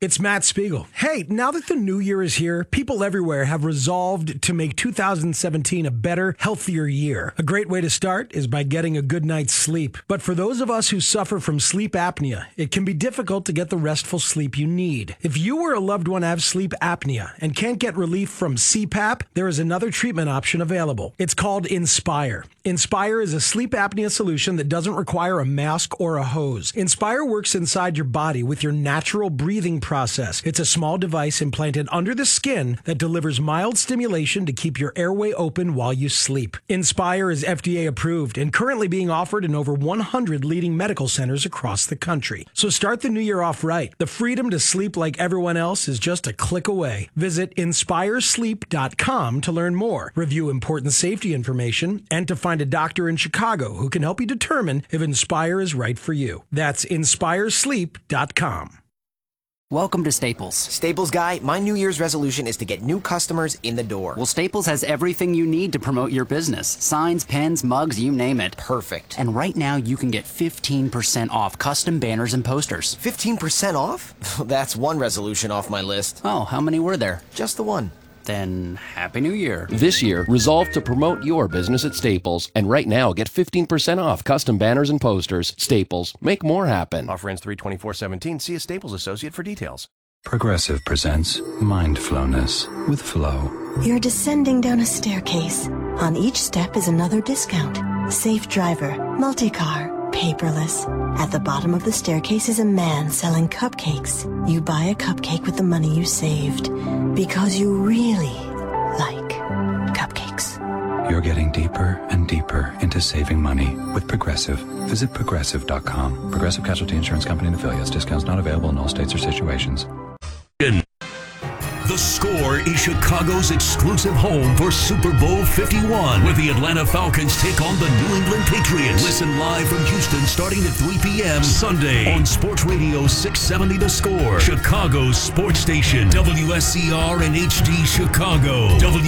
It's Matt Spiegel. Hey, now that the new year is here, people everywhere have resolved to make 2017 a better, healthier year. A great way to start is by getting a good night's sleep. But for those of us who suffer from sleep apnea, it can be difficult to get the restful sleep you need. If you or a loved one have sleep apnea and can't get relief from CPAP, there is another treatment option available. It's called Inspire. Inspire is a sleep apnea solution that doesn't require a mask or a hose. Inspire works inside your body with your natural breathing process. It's a small device implanted under the skin that delivers mild stimulation to keep your airway open while you sleep. Inspire is FDA approved and currently being offered in over 100 leading medical centers across the country. So start the new year off right. The freedom to sleep like everyone else is just a click away. Visit inspiresleep.com to learn more, review important safety information, and to find a doctor in Chicago who can help you determine if Inspire is right for you. That's inspiresleep.com. Welcome to Staples. Staples Guy, my New Year's resolution is to get new customers in the door. Well, Staples has everything you need to promote your business. Signs, pens, mugs, you name it. Perfect. And right now, you can get 15% off custom banners and posters. 15% off? That's one resolution off my list. Oh, how many were there? Just the one. Then, Happy New Year. This year, resolve to promote your business at Staples. And right now, get 15% off custom banners and posters. Staples. Make more happen. Offer ends 3/24/17. See a Staples associate for details. Progressive presents Mindfulness with Flow. You're descending down a staircase. On each step is another discount. Safe driver, multi-car, paperless. At the bottom of the staircase is a man selling cupcakes. You buy a cupcake with the money you saved because you really like cupcakes. You're getting deeper and deeper into saving money with Progressive. Visit Progressive.com. Progressive Casualty Insurance Company and affiliates. Discounts not available in all states or situations. The Score is Chicago's exclusive home for Super Bowl 51, where the Atlanta Falcons take on the New England Patriots. Listen live from Houston starting at 3 p.m. Sunday on Sports Radio 670 The Score, Chicago's sports station, WSCR and HD Chicago,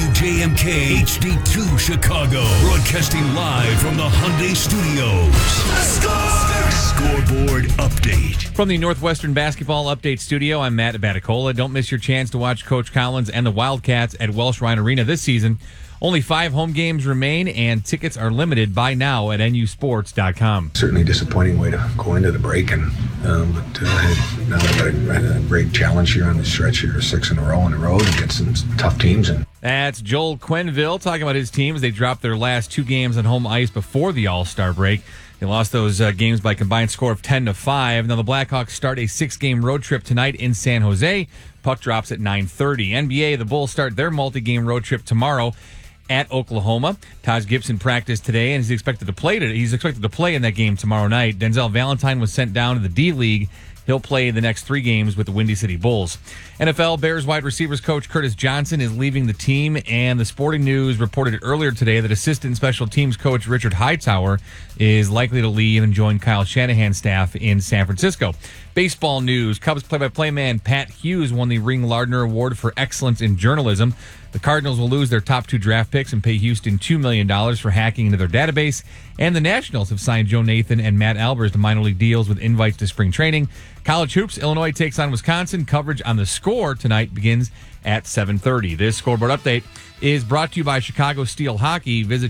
WJMK HD2 Chicago, broadcasting live from the Hyundai Studios. The Score! Scoreboard update. From the Northwestern Basketball Update Studio, I'm Matt Abaticola. Don't miss your chance to watch Coach Collins and the Wildcats at Welsh Ryan Arena this season. Only 5 home games remain, and tickets are limited by now at nusports.com. Certainly a disappointing way to go into the break, and now we've got a great challenge here on the stretch here, 6 in a row on the road against some tough teams. And that's Joel Quenneville talking about his team as they dropped their last 2 games on home ice before the All-Star break. They lost those games by a combined score of 10-5. Now the Blackhawks start a 6-game road trip tonight in San Jose. Puck drops at 9:30. NBA, the Bulls start their multi-game road trip tomorrow at Oklahoma. Taj Gibson practiced today and he's expected to play in that game tomorrow night. Denzel Valentine was sent down to the D-League. He'll play the next 3 games with the Windy City Bulls. NFL Bears wide receivers coach Curtis Johnson is leaving the team, and the Sporting News reported earlier today that assistant special teams coach Richard Hightower is likely to leave and join Kyle Shanahan's staff in San Francisco. Baseball news. Cubs play-by-play man Pat Hughes won the Ring Lardner Award for Excellence in Journalism. The Cardinals will lose their top 2 draft picks and pay Houston $2 million for hacking into their database. And the Nationals have signed Joe Nathan and Matt Albers to minor league deals with invites to spring training. College hoops, Illinois takes on Wisconsin. Coverage on The Score tonight begins at 7:30. This scoreboard update is brought to you by Chicago Steel Hockey. Visit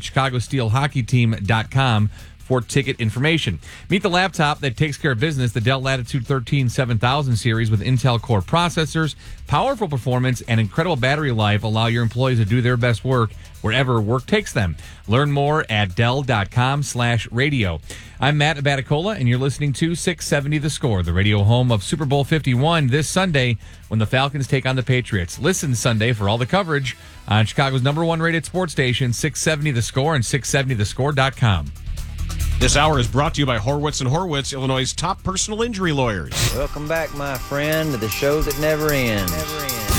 chicagosteelhockeyteam.com for ticket information. Meet the laptop that takes care of business, the Dell Latitude 13 7000 series with Intel Core processors. Powerful performance and incredible battery life allow your employees to do their best work wherever work takes them. Learn more at Dell.com/radio. I'm Matt Abaticola, and you're listening to 670 The Score, the radio home of Super Bowl 51 this Sunday when the Falcons take on the Patriots. Listen Sunday for all the coverage on Chicago's #1 rated sports station, 670 The Score and 670thescore.com. This hour is brought to you by Horwitz & Horwitz, Illinois' top personal injury lawyers. Welcome back, my friend, to the show that never ends.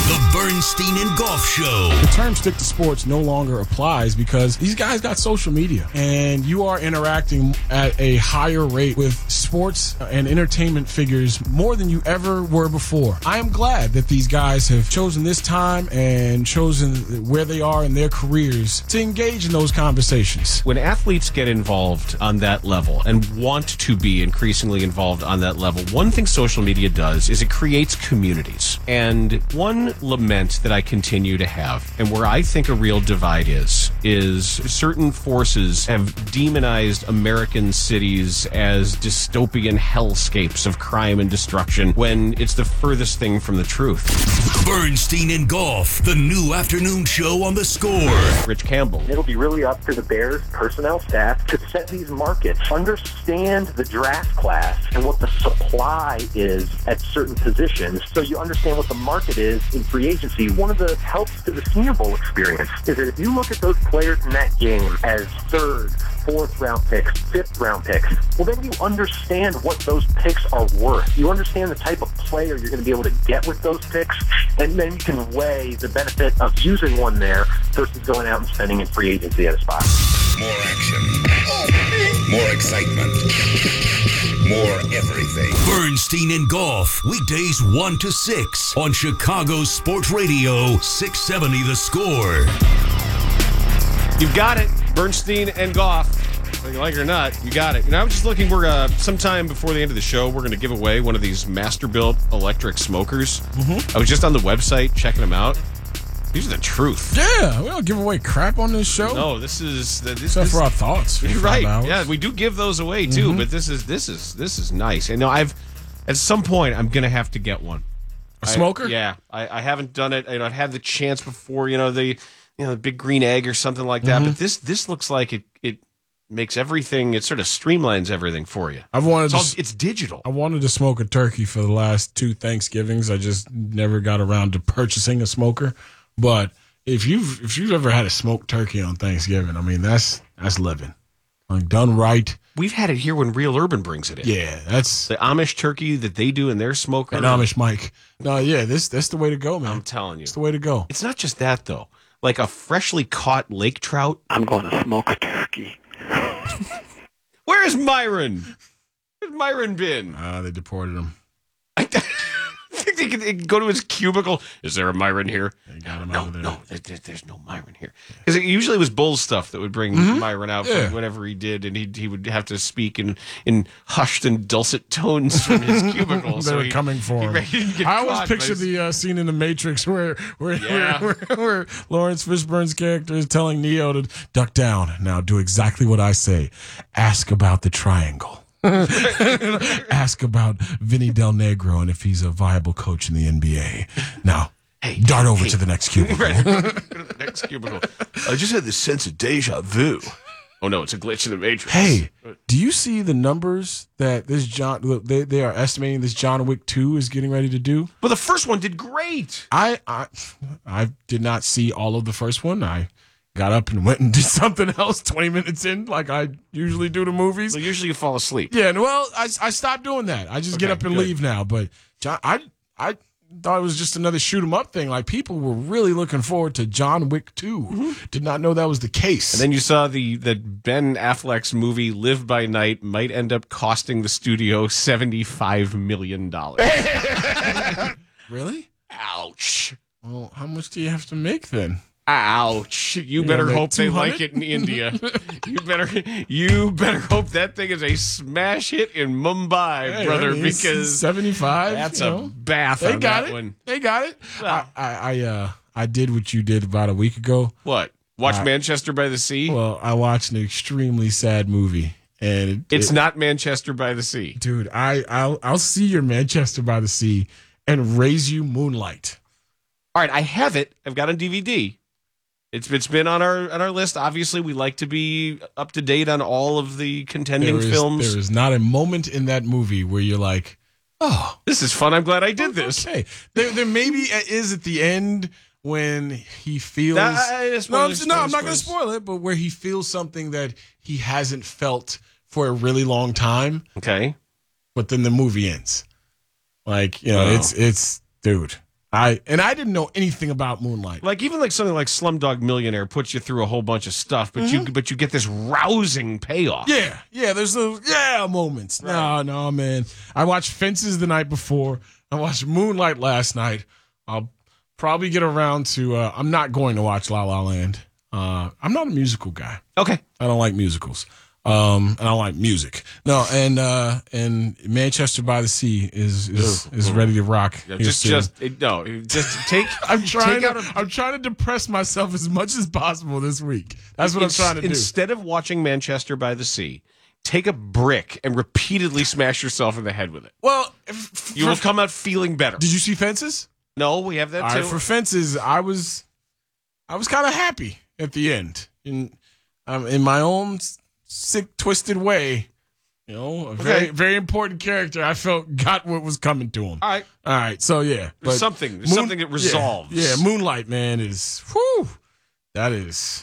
The Bernstein and Golf Show. The term stick to sports no longer applies because these guys got social media and you are interacting at a higher rate with sports and entertainment figures more than you ever were before. I am glad that these guys have chosen this time and chosen where they are in their careers to engage in those conversations. When athletes get involved on that level and want to be increasingly involved on that level, one thing social media does is it creates communities. And one lament that I continue to have, and where I think a real divide is certain forces have demonized American cities as dystopian hellscapes of crime and destruction when it's the furthest thing from the truth. Bernstein and Golf, the new afternoon show on The Score. Rich Campbell. It'll be really up to the Bears personnel staff to set these markets, understand the draft class and what the supply is at certain positions, so you understand what the market is in free agency. One of the helps to the Senior Bowl experience is that if you look at those players in that game as third, fourth round picks, fifth round picks, well, then you understand what those picks are worth. You understand the type of player you're going to be able to get with those picks, and then you can weigh the benefit of using one there versus going out and spending in free agency at a spot. More action, more excitement, more everything. Bernstein and Golf, weekdays 1 to 6 on Chicago Sports Radio, 670 The Score. You've got it. Bernstein and Goff. Whether you like it or not, you got it. And I was just looking, we're sometime before the end of the show, we're going to give away one of these Masterbuilt electric smokers. I was just on the website checking them out. These are the truth. Yeah, we don't give away crap on this show. No, this is except for our thoughts. You're right. Yeah, we do give those away too, but this is nice. And no, at some point I'm going to have to get one. A smoker? I haven't done it. I've had the chance before. The big green egg or something like that. But this looks like it makes everything. It sort of streamlines everything for you. It's digital. I wanted to smoke a turkey for the last 2 Thanksgivings. I just never got around to purchasing a smoker. But if you've ever had a smoked turkey on Thanksgiving, I mean that's living. Like done right. We've had it here when Real Urban brings it in. Yeah, that's the Amish turkey that they do in their smoker. And Amish Mike. No, yeah, that's the way to go, man. I'm telling you, it's the way to go. It's not just that though. Like a freshly caught lake trout. I'm going to smoke a turkey. Where is Myron? Where's Myron been? They deported him. I think they could go to his cubicle. Is there a Myron here? They got him out of there. No, there's no Myron here. Because it usually was Bull stuff that would bring Myron out for whatever he did, and he would have to speak in hushed and dulcet tones from his cubicle. They were coming for him. I always picture the scene in The Matrix where Lawrence Fishburne's character is telling Neo to duck down. Now do exactly what I say. Ask about the triangle. Ask about Vinny Del Negro and if he's a viable coach in the NBA. Now, dart over to the next cubicle. Right. Go to the next cubicle. I just had this sense of deja vu. Oh no, it's a glitch in the Matrix. Hey, do you see the numbers that this they are estimating this John Wick 2 is getting ready to do? Well, the first one did great. I did not see all of the first one. I got up and went and did something else 20 minutes in, like I usually do to movies. Well, usually you fall asleep. Yeah, well, I stopped doing that. I just get up and leave now. But John, I thought it was just another shoot 'em up thing. Like people were really looking forward to John Wick 2. Did not know that was the case. And then you saw the Ben Affleck's movie Live by Night might end up costing the studio $75 million. Really? Ouch. Well, how much do you have to make then? Ouch. You better hope they like it in India. You better hope that thing is a smash hit in Mumbai, brother, because 75. That's a bath they on got that it. one. They got it. Well, I did what you did about a week ago. What? Watch Manchester by the Sea? Well, I watched an extremely sad movie. And it's not Manchester by the Sea. Dude, I'll see your Manchester by the Sea and raise you Moonlight. All right, I have it. I've got it on DVD. It's been on our list. Obviously, we like to be up to date on all of the contending films. There is not a moment in that movie where you're like, "Oh, this is fun. I'm glad I did this." Okay, there maybe is at the end when he feels. I'm not going to spoil it, but where he feels something that he hasn't felt for a really long time. Okay, but then the movie ends. Like it's dude. I didn't know anything about Moonlight. Like even like something like Slumdog Millionaire puts you through a whole bunch of stuff, but you get this rousing payoff. Yeah. There's those moments. Right. No, man. I watched Fences the night before. I watched Moonlight last night. I'll probably get around to. I'm not going to watch La La Land. I'm not a musical guy. Okay, I don't like musicals. And I like music. No, and Manchester by the Sea is ready to rock. Yeah, just take. I'm trying to depress myself as much as possible this week. That's what I'm trying to do. Instead of watching Manchester by the Sea, take a brick and repeatedly smash yourself in the head with it. Well, you will come out feeling better. Did you see Fences? No, we have that All too. Right, for Fences, I was kind of happy at the end, in my own sick, twisted way. A very, very important character. I felt got what was coming to him. All right. So yeah, there's something that resolves. Yeah, Moonlight, man, is that is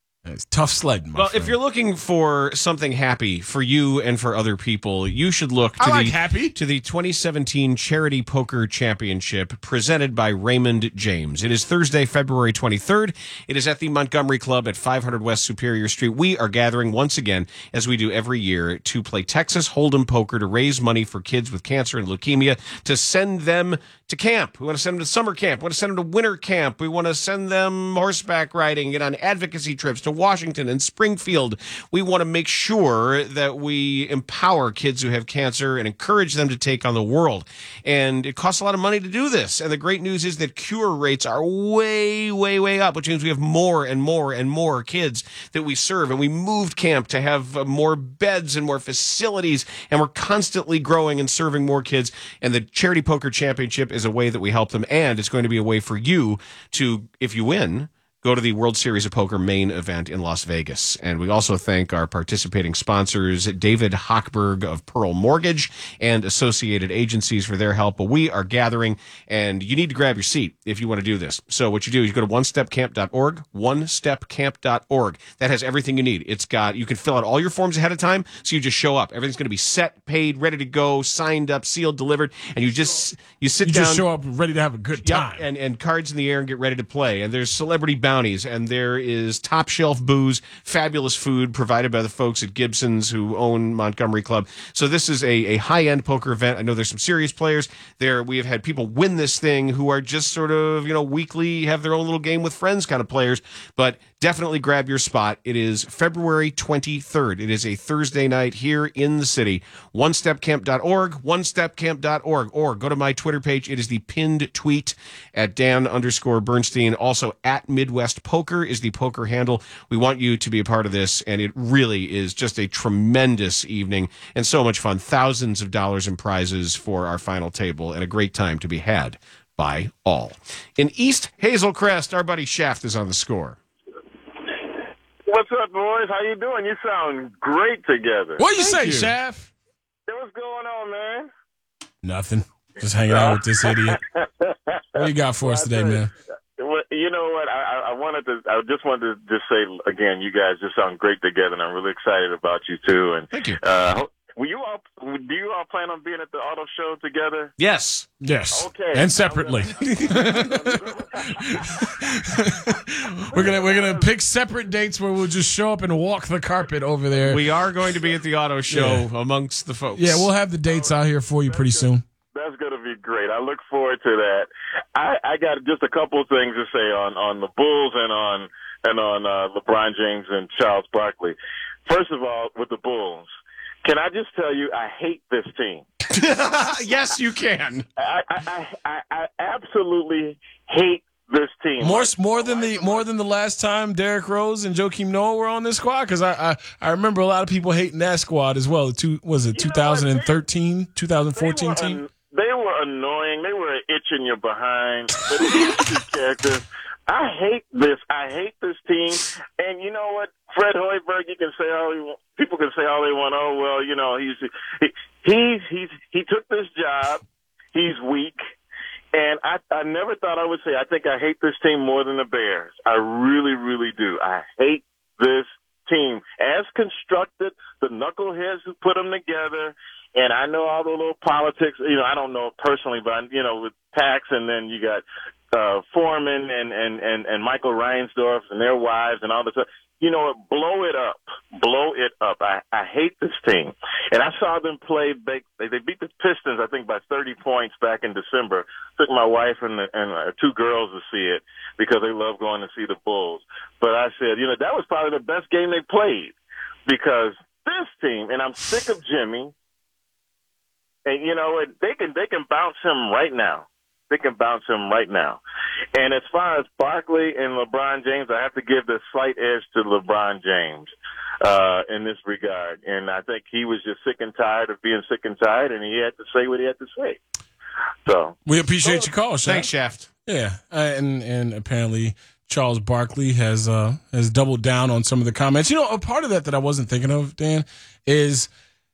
tough sledding. My friend. If you're looking for something happy for you and for other people, you should look to the 2017 Charity Poker Championship presented by Raymond James. It is Thursday, February 23rd. It is at the Montgomery Club at 500 West Superior Street. We are gathering once again, as we do every year, to play Texas Hold'em poker to raise money for kids with cancer and leukemia, to send them to camp. We want to send them to summer camp. We want to send them to winter camp. We want to send them horseback riding and on advocacy trips to Washington and Springfield. We want to make sure that we empower kids who have cancer and encourage them to take on the world. And it costs a lot of money to do this. And the great news is that cure rates are way, way, way up, which means we have more and more and more kids that we serve. And we moved camp to have more beds and more facilities. And we're constantly growing and serving more kids. And the Charity Poker Championship is a way that we help them. And it's going to be a way for you to, if you win, go to the World Series of Poker main event in Las Vegas. And we also thank our participating sponsors, David Hochberg of Pearl Mortgage and associated agencies, for their help. But we are gathering, and you need to grab your seat if you want to do this. So what you do is you go to onestepcamp.org, onestepcamp.org. That has everything you need. You can fill out all your forms ahead of time, so you just show up. Everything's going to be set, paid, ready to go, signed up, sealed, delivered, and you sit down. You just show up ready to have a good time. Yep, and cards in the air and get ready to play. And there's celebrity bounties, and there is top shelf booze, fabulous food provided by the folks at Gibson's who own Montgomery Club. So this is a high-end poker event. I know there's some serious players there. We have had people win this thing who are just sort of, weekly, have their own little game with friends kind of players. But definitely grab your spot. It is February 23rd. It is a Thursday night here in the city. OneStepCamp.org, OneStepCamp.org, or go to my Twitter page. It is the pinned tweet at Dan_Bernstein. Also at Midwest Poker is the poker handle. We want you to be a part of this, and it really is just a tremendous evening and so much fun. Thousands of dollars in prizes for our final table, and a great time to be had by all. In East Hazel Crest, our buddy Shaft is on the score. What's up, boys? How you doing? You sound great together. What you say, Shaft? Hey, what's going on, man? Nothing. Just hanging out with this idiot. What you got for us today, man? You know what? I just wanted to just say again, you guys just sound great together, and I'm really excited about you too. And thank you. Do you all plan on being at the auto show together? Yes. Okay. And separately. We're gonna pick separate dates where we'll just show up and walk the carpet over there. We are going to be at the auto show amongst the folks. Yeah, we'll have the dates out here for you pretty soon. That's going to be great. I look forward to that. I got just a couple of things to say on the Bulls and on LeBron James and Charles Barkley. First of all, with the Bulls, can I just tell you, I hate this team. Yes, you can. I absolutely hate this team. More than the last time Derrick Rose and Joakim Noah were on this squad, because I remember a lot of people hating that squad as well. 2013, 2014 team? They were annoying. They were an itch in your behind. But these characters, I hate this. I hate this team. And you know what? Fred Hoiberg, people can say all they want. Oh well, he took this job. He's weak. And I never thought I would say I think I hate this team more than the Bears. I really, really do. I hate this team. As constructed, the knuckleheads who put them together, And I know all the little politics. I don't know it personally, but with Pax, and then you got Foreman and Michael Reinsdorf and their wives and all this stuff. Blow it up. I hate this team. And I saw them play. They beat the Pistons, I think, by 30 points back in December. Took my wife and two girls to see it because they love going to see the Bulls. But I said, that was probably the best game they played because this team, and I'm sick of Jimmy, and they can bounce him right now. And as far as Barkley and LeBron James, I have to give the slight edge to LeBron James in this regard. And I think he was just sick and tired of being sick and tired, and he had to say what he had to say. So we appreciate your call, Shaft. Thanks, Shaft. Yeah, and apparently Charles Barkley has doubled down on some of the comments. A part of that I wasn't thinking of, Dan, is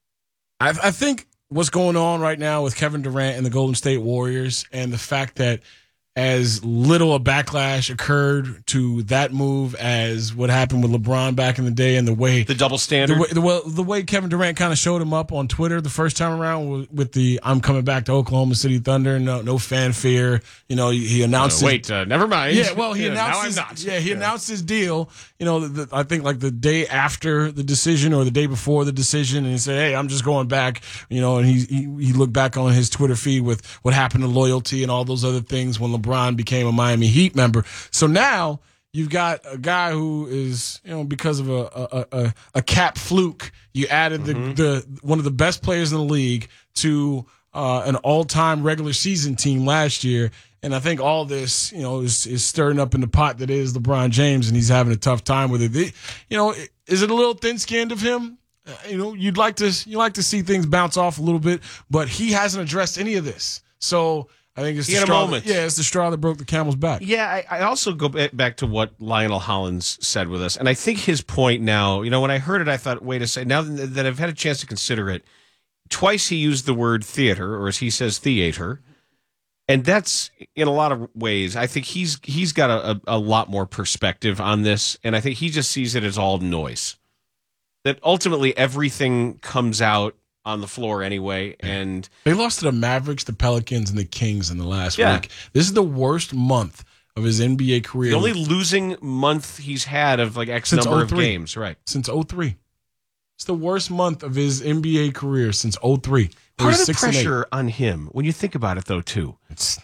I think what's going on right now with Kevin Durant and the Golden State Warriors and the fact that as little a backlash occurred to that move as what happened with LeBron back in the day, and the double standard, the way Kevin Durant kind of showed him up on Twitter the first time around with the "I'm coming back to Oklahoma City Thunder," no fanfare. He announced. Never mind. Yeah, well, he announced. Now I'm not. Yeah, he announced his deal. I think like the day after the decision or the day before the decision, and he said, "Hey, I'm just going back." And he looked back on his Twitter feed with what happened to loyalty and all those other things when LeBron became a Miami Heat member. So now you've got a guy who is, because of a cap fluke, you added the one of the best players in the league to an all-time regular season team last year. And I think all this, is stirring up in the pot that is LeBron James, and he's having a tough time with it. Is it a little thin-skinned of him? You like to see things bounce off a little bit, but he hasn't addressed any of this. So I think it's it's the straw that broke the camel's back. Yeah, I also go back to what Lionel Hollins said with us, and I think his point now, when I heard it, I thought, wait a second, now that I've had a chance to consider it, twice he used the word theater, or as he says, theater, and that's, in a lot of ways, I think he's got a lot more perspective on this, and I think he just sees it as all noise. That ultimately everything comes out on the floor anyway, and they lost to the Mavericks, the Pelicans, and the Kings in the last week. This is the worst month of his NBA career. The only losing month he's had of like X number of games, right? Since 2003. It's the worst month of his NBA career since 2003. Part of the pressure on him, when you think about it, though, too,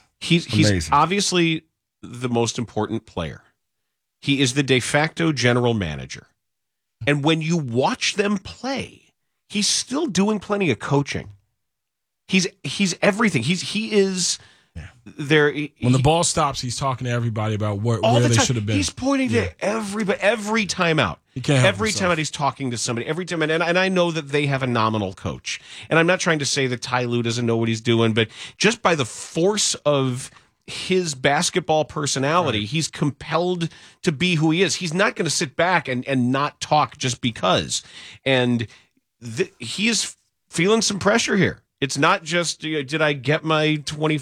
he's obviously the most important player. He is the de facto general manager. And when you watch them play, he's still doing plenty of coaching. He's everything. He is there. When the ball stops, he's talking to everybody about where they should have been. He's pointing to every time out. Every time out, he's talking to somebody. Every time, and I know that they have a nominal coach. And I'm not trying to say that Ty Lue doesn't know what he's doing, but just by the force of his basketball personality, he's compelled to be who he is. He's not going to sit back and not talk just because. And he is feeling some pressure here. It's not just, did I get my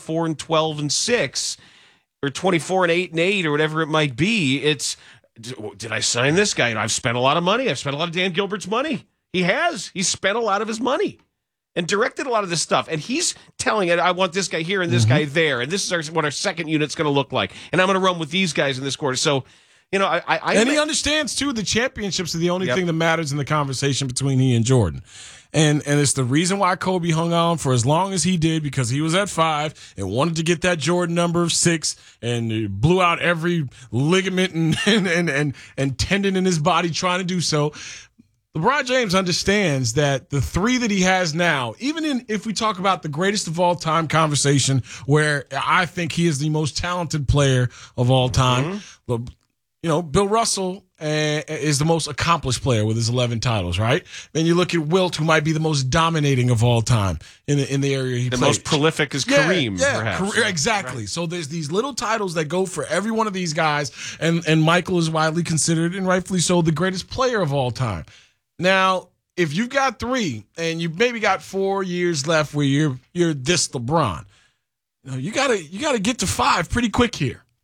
24-12-6 or 24-8-8 or whatever it might be. It's, did I sign this guy? I've spent a lot of money. I've spent a lot of Dan Gilbert's money. He has. He's spent a lot of his money and directed a lot of this stuff. And he's telling it, I want this guy here and this guy there. And this is what our second unit's going to look like. And I'm going to run with these guys in this quarter. So, and he understands, too, the championships are the only thing that matters in the conversation between he and Jordan. And it's the reason why Kobe hung on for as long as he did, because he was at 5 and wanted to get that Jordan number of 6 and blew out every ligament and tendon in his body trying to do so. LeBron James understands that the 3 that he has now, even if we talk about the greatest of all time conversation, where I think he is the most talented player of all time, Bill Russell is the most accomplished player with his 11 titles, right? Then you look at Wilt, who might be the most dominating of all time in the area he plays. The most prolific is Kareem, perhaps. Exactly. Right. So there's these little titles that go for every one of these guys, and Michael is widely considered, and rightfully so, the greatest player of all time. Now, if you've got 3 and you maybe got 4 years left where you're this LeBron, you gotta get to 5 pretty quick here.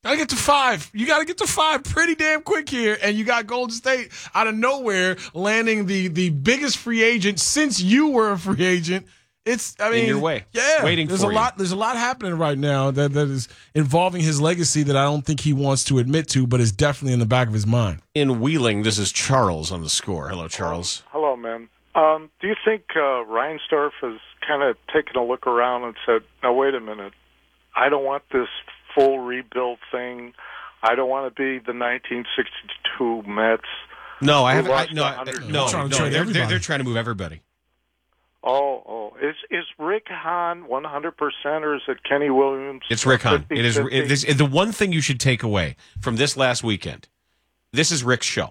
Gotta get to 5. You gotta get to 5 pretty damn quick here. And you got Golden State out of nowhere landing the biggest free agent since you were a free agent. In your way. Yeah. Waiting there's for a lot. There's a lot happening right now that is involving his legacy that I don't think he wants to admit to, but is definitely in the back of his mind. In Wheeling, this is Charles on the score. Hello, Charles. Hello, man. Do you think Reinsdorf has kind of taken a look around and said, "Now wait a minute, I don't want this full rebuild thing. I don't want to be the 1962 Mets." No, I haven't. No. They're trying to move everybody. Oh. Is Rick Hahn 100%, or is it Kenny Williams? It's Rick Hahn. It is the one thing you should take away from this last weekend. This is Rick's show.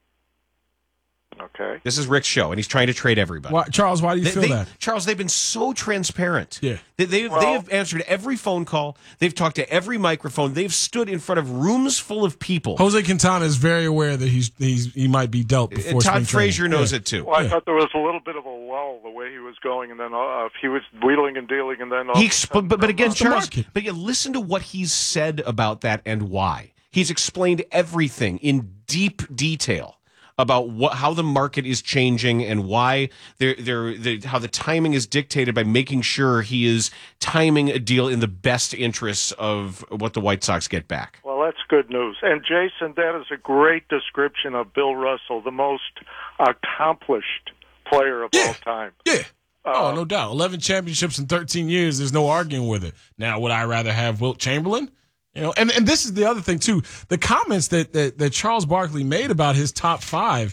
Okay. This is Rick's show, and he's trying to trade everybody. Charles, why do you feel that? Charles, they've been so transparent. Yeah. They have answered every phone call. They've talked to every microphone. They've stood in front of rooms full of people. Jose Quintana is very aware that he might be dealt before Todd Frazier knows it too. Well, I thought there was a little bit of a lull the way he was going, and then he was wheeling and dealing, and then but again, Charles, but listen to what he's said about that and why. He's explained everything in deep detail about how the market is changing and why how the timing is dictated by making sure he is timing a deal in the best interests of what the White Sox get back. Well, that's good news. And Jason, that is a great description of Bill Russell, the most accomplished player of all time. Yeah. No doubt. 11 championships in 13 years. There's no arguing with it. Now, would I rather have Wilt Chamberlain? And this is the other thing too. The comments that Charles Barkley made about his top 5.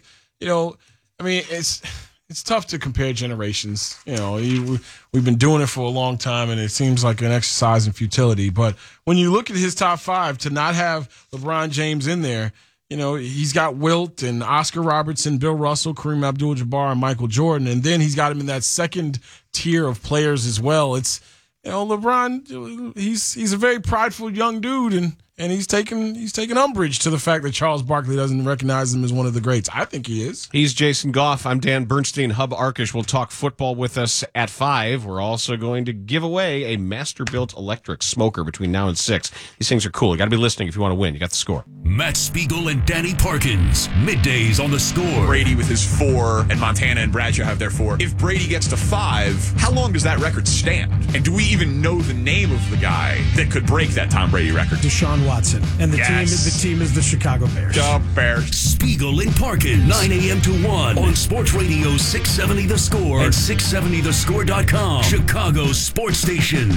It's tough to compare generations. We've been doing it for a long time, and it seems like an exercise in futility. But when you look at his top 5, to not have LeBron James in there, he's got Wilt and Oscar Robertson, Bill Russell, Kareem Abdul-Jabbar, and Michael Jordan, and then he's got him in that second tier of players as well. It's LeBron, he's a very prideful young dude, and he's taken umbrage to the fact that Charles Barkley doesn't recognize him as one of the greats. I think he is. He's Jason Goff. I'm Dan Bernstein. Hub Arkush will talk football with us at 5. We're also going to give away a Masterbuilt electric smoker between now and 6. These things are cool. You got to be listening if you want to win. You got the score. Matt Spiegel and Danny Parkins. Middays on the Score. Brady with his 4, and Montana and Bradshaw have their 4. If Brady gets to 5, how long does that record stand? And do we even know the name of the guy that could break that Tom Brady record? Deshaun Watson. And the team is the Chicago Bears. The Bears. Spiegel and Parkins, 9 a.m. to 1 on Sports Radio 670 The Score and 670thescore.com. Chicago's sports station.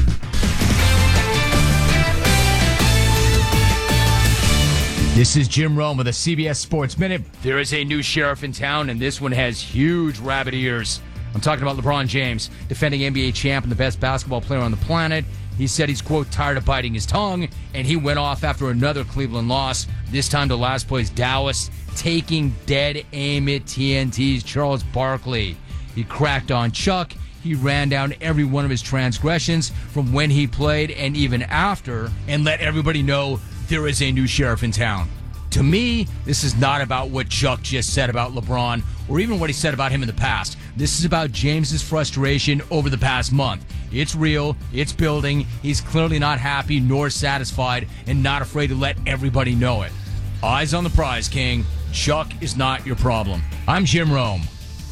This is Jim Rome with a CBS Sports Minute. There is a new sheriff in town, and this one has huge rabbit ears. I'm talking about LeBron James, defending NBA champ and the best basketball player on the planet. He said he's, quote, tired of biting his tongue, and he went off after another Cleveland loss, this time to last place Dallas, taking dead aim at TNT's Charles Barkley. He cracked on Chuck. He ran down every one of his transgressions from when he played and even after, and let everybody know there is a new sheriff in town. To me, this is not about what Chuck just said about LeBron or even what he said about him in the past. This is about James's frustration over the past month. It's real. It's building. He's clearly not happy nor satisfied and not afraid to let everybody know it. Eyes on the prize, King. Chuck is not your problem. I'm Jim Rome.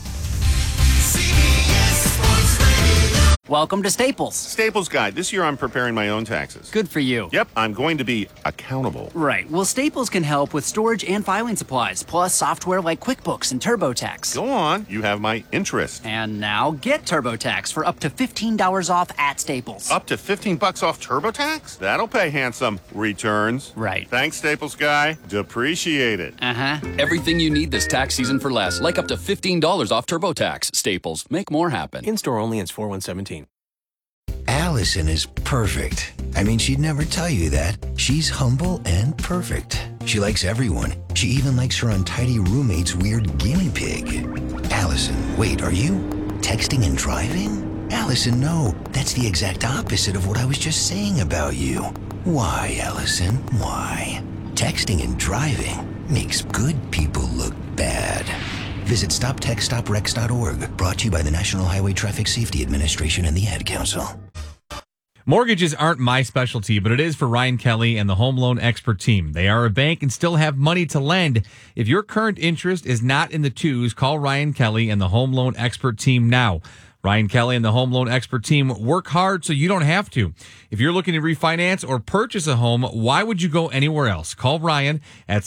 Welcome to Staples. Staples Guide. This year I'm preparing my own taxes. Good for you. Yep, I'm going to be accountable. Right. Well, Staples can help with storage and filing supplies, plus software like QuickBooks and TurboTax. Go on. You have my interest. And now get TurboTax for up to $15 off at Staples. Up to $15 off TurboTax? That'll pay handsome. Returns. Right. Thanks, Staples Guy. Depreciate it. Uh-huh. Everything you need this tax season for less, like up to $15 off TurboTax. Staples. Make more happen. In-store only ends 4/1/17. Allison is perfect. I mean, she'd never tell you that. She's humble and perfect. She likes everyone. She even likes her untidy roommate's weird guinea pig. Allison, wait, are you texting and driving? Allison, no. That's the exact opposite of what I was just saying about you. Why, Allison? Why? Texting and driving makes good people look bad. Visit StopTextStopRex.org. Brought to you by the National Highway Traffic Safety Administration and the Ad Council. Mortgages aren't my specialty, but it is for Ryan Kelly and the Home Loan Expert team. They are a bank and still have money to lend. If your current interest is not in the twos, call Ryan Kelly and the Home Loan Expert team now. Ryan Kelly and the Home Loan Expert team work hard so you don't have to. If you're looking to refinance or purchase a home, why would you go anywhere else? Call Ryan at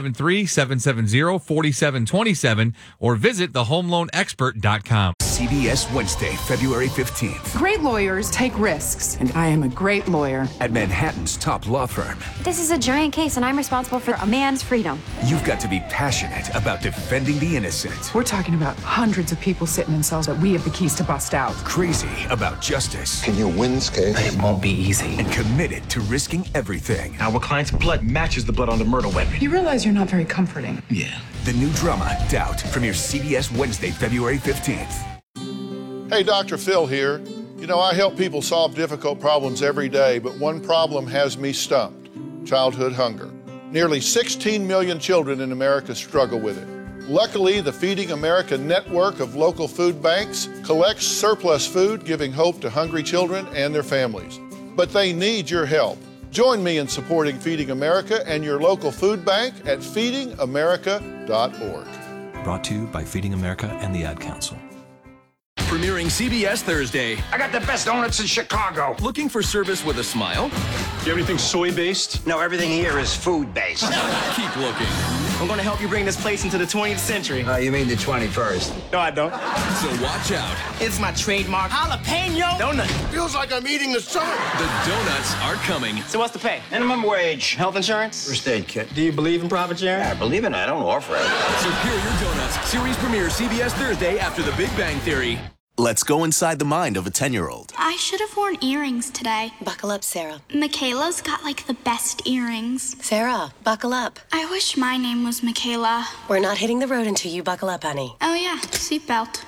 773-770-4727 or visit thehomeloanexpert.com. CBS Wednesday, February 15th. Great lawyers take risks, and I am a great lawyer. At Manhattan's top law firm. This is a giant case, and I'm responsible for a man's freedom. You've got to be passionate about defending the innocent. We're talking about hundreds of people sitting in cells that we have the keys to bust out. Crazy about justice. Can you win this case? It won't be easy. And committed to risking everything. Our client's blood matches the blood on the murder weapon. You realize you're not very comforting. Yeah. The new drama, Doubt, premieres CBS Wednesday, February 15th. Hey, Dr. Phil here. You know, I help people solve difficult problems every day, but one problem has me stumped: childhood hunger. Nearly 16 million children in America struggle with it. Luckily, the Feeding America network of local food banks collects surplus food, giving hope to hungry children and their families. But they need your help. Join me in supporting Feeding America and your local food bank at feedingamerica.org. Brought to you by Feeding America and the Ad Council. Premiering CBS Thursday. I got the best donuts in Chicago. Looking for service with a smile? Do you have anything soy-based? No, everything here is food-based. Keep looking. I'm going to help you bring this place into the 20th century. You mean the 21st? No, I don't. So watch out. It's my trademark jalapeno donut. Feels like I'm eating the sun. The donuts are coming. So what's the pay? Minimum wage. Health insurance? First aid kit. Do you believe in profit sharing? I believe in it. I don't offer it. Superior Donuts. Series premiere CBS Thursday after The Big Bang Theory. Let's go inside the mind of a 10-year-old. I should have worn earrings today. Buckle up, Sarah. Michaela's got like the best earrings. Sarah, buckle up. I wish my name was Michaela. We're not hitting the road until you buckle up, honey. Oh yeah, seatbelt.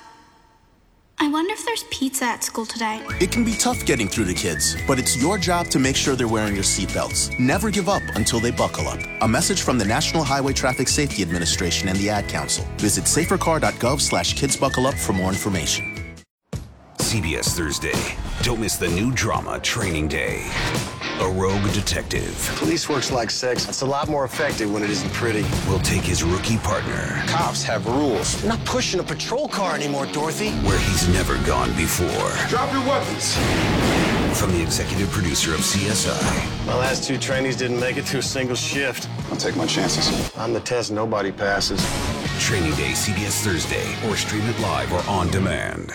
I wonder if there's pizza at school today. It can be tough getting through to kids, but it's your job to make sure they're wearing your seatbelts. Never give up until they buckle up. A message from the National Highway Traffic Safety Administration and the Ad Council. Visit safercar.gov/kidsbuckleup for more information. CBS Thursday. Don't miss the new drama, Training Day. A rogue detective. Police work's like sex. It's a lot more effective when it isn't pretty. Will take his rookie partner. Cops have rules. They're not pushing a patrol car anymore, Dorothy. Where he's never gone before. Drop your weapons. From the executive producer of CSI. My last two trainees didn't make it to a single shift. I'll take my chances. I'm the test nobody passes. Training Day, CBS Thursday, or stream it live or on demand.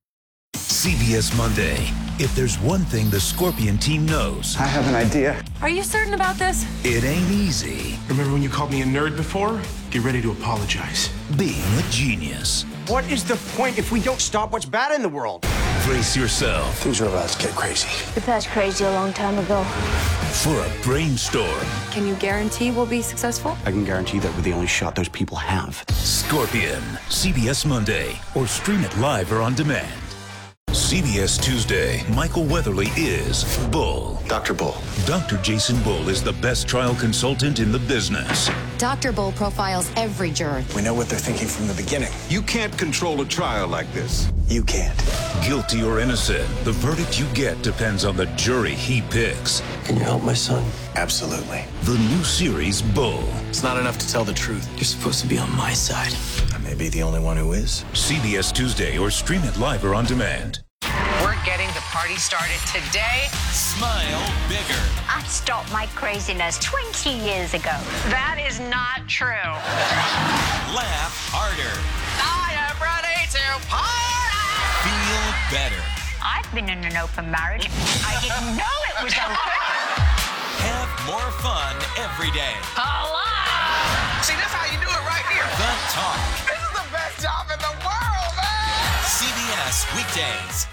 CBS Monday. If there's one thing the Scorpion team knows, I have an idea. Are you certain about this? it ain't easy Remember when you called me a nerd before? Get ready to apologize. being a genius. What is the point if we don't stop what's bad in the world? Brace yourself Things are about to get crazy. We passed crazy a long time ago. for a brainstorm. Can you guarantee we'll be successful? I can guarantee that we're the only shot those people have. Scorpion. CBS Monday. Or stream it live or on demand. CBS Tuesday. Michael Weatherly is Bull. Dr. Bull. Dr. Jason Bull is the best trial consultant in the business. Dr. Bull profiles every juror. We know what they're thinking from the beginning. You can't control a trial like this. You can't. Guilty or innocent, the verdict you get depends on the jury he picks. Can you help my son? Absolutely. The new series, Bull. It's not enough to tell the truth. You're supposed to be on my side. I may be the only one who is. CBS Tuesday or stream it live or on demand. We're getting the party started today. Smile bigger. I stopped my craziness 20 years ago. That is not true. Laugh harder. I am ready to party. Feel better. I've been in an open marriage. I didn't know it was open. Have more fun every day. Hello. See, that's how you do it right here. The Talk. This is the best job in the world, man. CBS weekdays.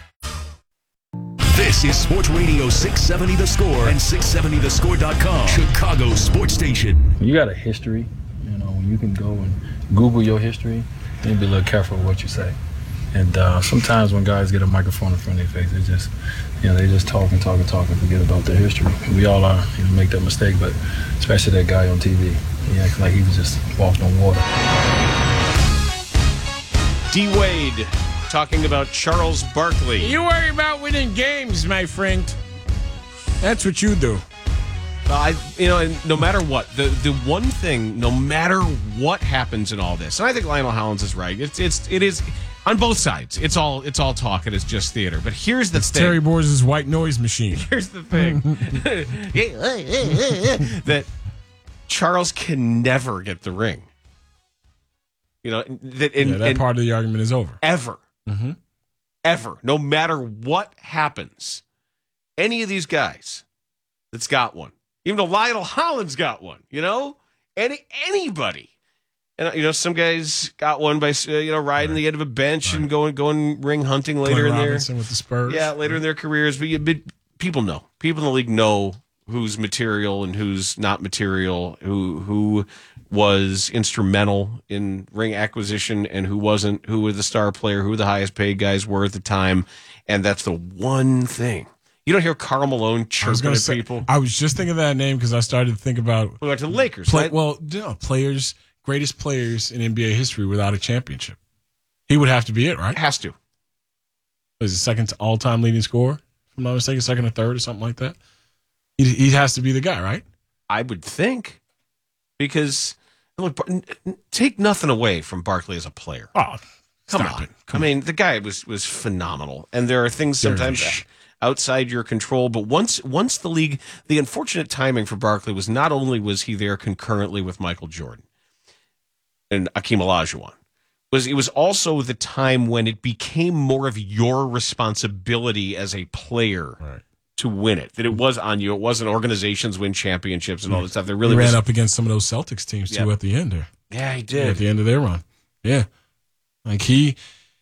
This is Sports Radio 670 The Score and 670thescore.com. Chicago's sports station. You got a history, you can go and Google your history, and be a little careful with what you say. And sometimes when guys get a microphone in front of their face, they just talk and forget about their history. We all are, make that mistake, but especially that guy on TV. He acted like he was just walking on water. D. Wade talking about Charles Barkley. You worry about winning games, my friend. That's what you do. And no matter what, the one thing, no matter what happens in all this, and I think Lionel Hollins is right. It is on both sides. It's all talk and it's just theater. But here's the thing: Terry Boers' white noise machine. Here's the thing: that Charles can never get the ring. That part of the argument is over. Ever, ever, no matter what happens, any of these guys that's got one. Even though Lionel Hollins got one, anybody, and some guys got one by riding the end of a bench and going ring hunting later Glenn in Robinson with the Spurs, later in their careers. But people know, people in the league know who's material and who's not material, who was instrumental in ring acquisition and who wasn't, who was the star player, who the highest paid guys were at the time, and that's the one thing. You don't hear Karl Malone chirping at people. I was just thinking of that name because I started to think about... We went to the Lakers, right? Greatest players in NBA history without a championship. He would have to be it, right? Has to. Is he second all-time leading scorer? If I'm not mistaken, second or third or something like that? He has to be the guy, right? I would think. Because, look, take nothing away from Barkley as a player. Oh, come on. The guy was phenomenal. And there are things sometimes... outside your control, but once the league, the unfortunate timing for Barkley was not only was he there concurrently with Michael Jordan and Akeem Olajuwon, it was also the time when it became more of your responsibility as a player to win it. That it was on you. It wasn't organizations win championships and all this stuff. There really ran up against some of those Celtics teams too at the end there. Yeah, he did. At the end of their run. Yeah. Like he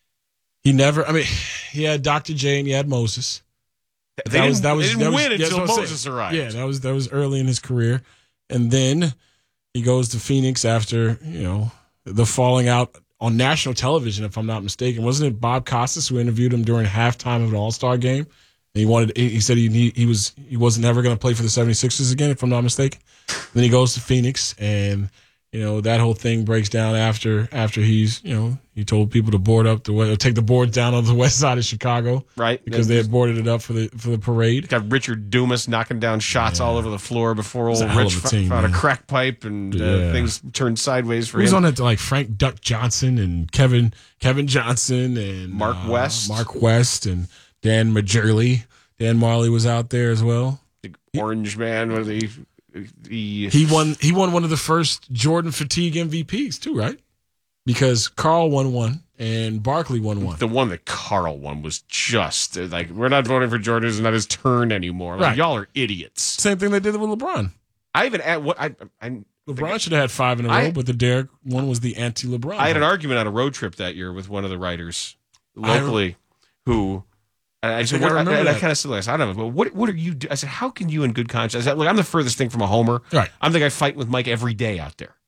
never. He had Dr. J and he had Moses. They didn't win until Moses arrived. Yeah, that was early in his career, and then he goes to Phoenix after the falling out on national television. If I'm not mistaken, wasn't it Bob Costas who interviewed him during halftime of an All-Star game? And he said he wasn't ever going to play for the 76ers again. If I'm not mistaken, then he goes to Phoenix and. That whole thing breaks down after he's, he told people to take the boards down on the west side of Chicago. Right. Because they had boarded it up for the parade. Got Richard Dumas knocking down shots all over the floor before old Rich found a crack pipe and things turned sideways for him. He was on it like Frank Duck Johnson and Kevin Johnson and Mark West and Dan Majerle. Dan Marley was out there as well. The Orange Man with He won one of the first Jordan Fatigue MVPs too, right? Because Karl won one and Barkley won one. The one that Karl won was just like, we're not voting for Jordan. It's not his turn anymore. Like, y'all are idiots. Same thing they did with LeBron. LeBron should have had 5 in a row, but the Derek one was the anti-LeBron. I had an argument on a road trip that year with one of the writers locally who. I kind of said, I don't know, but what are you doing? I said, how can you in good conscience? I said, look, I'm the furthest thing from a homer. Right. I'm the guy fighting with Mike every day out there.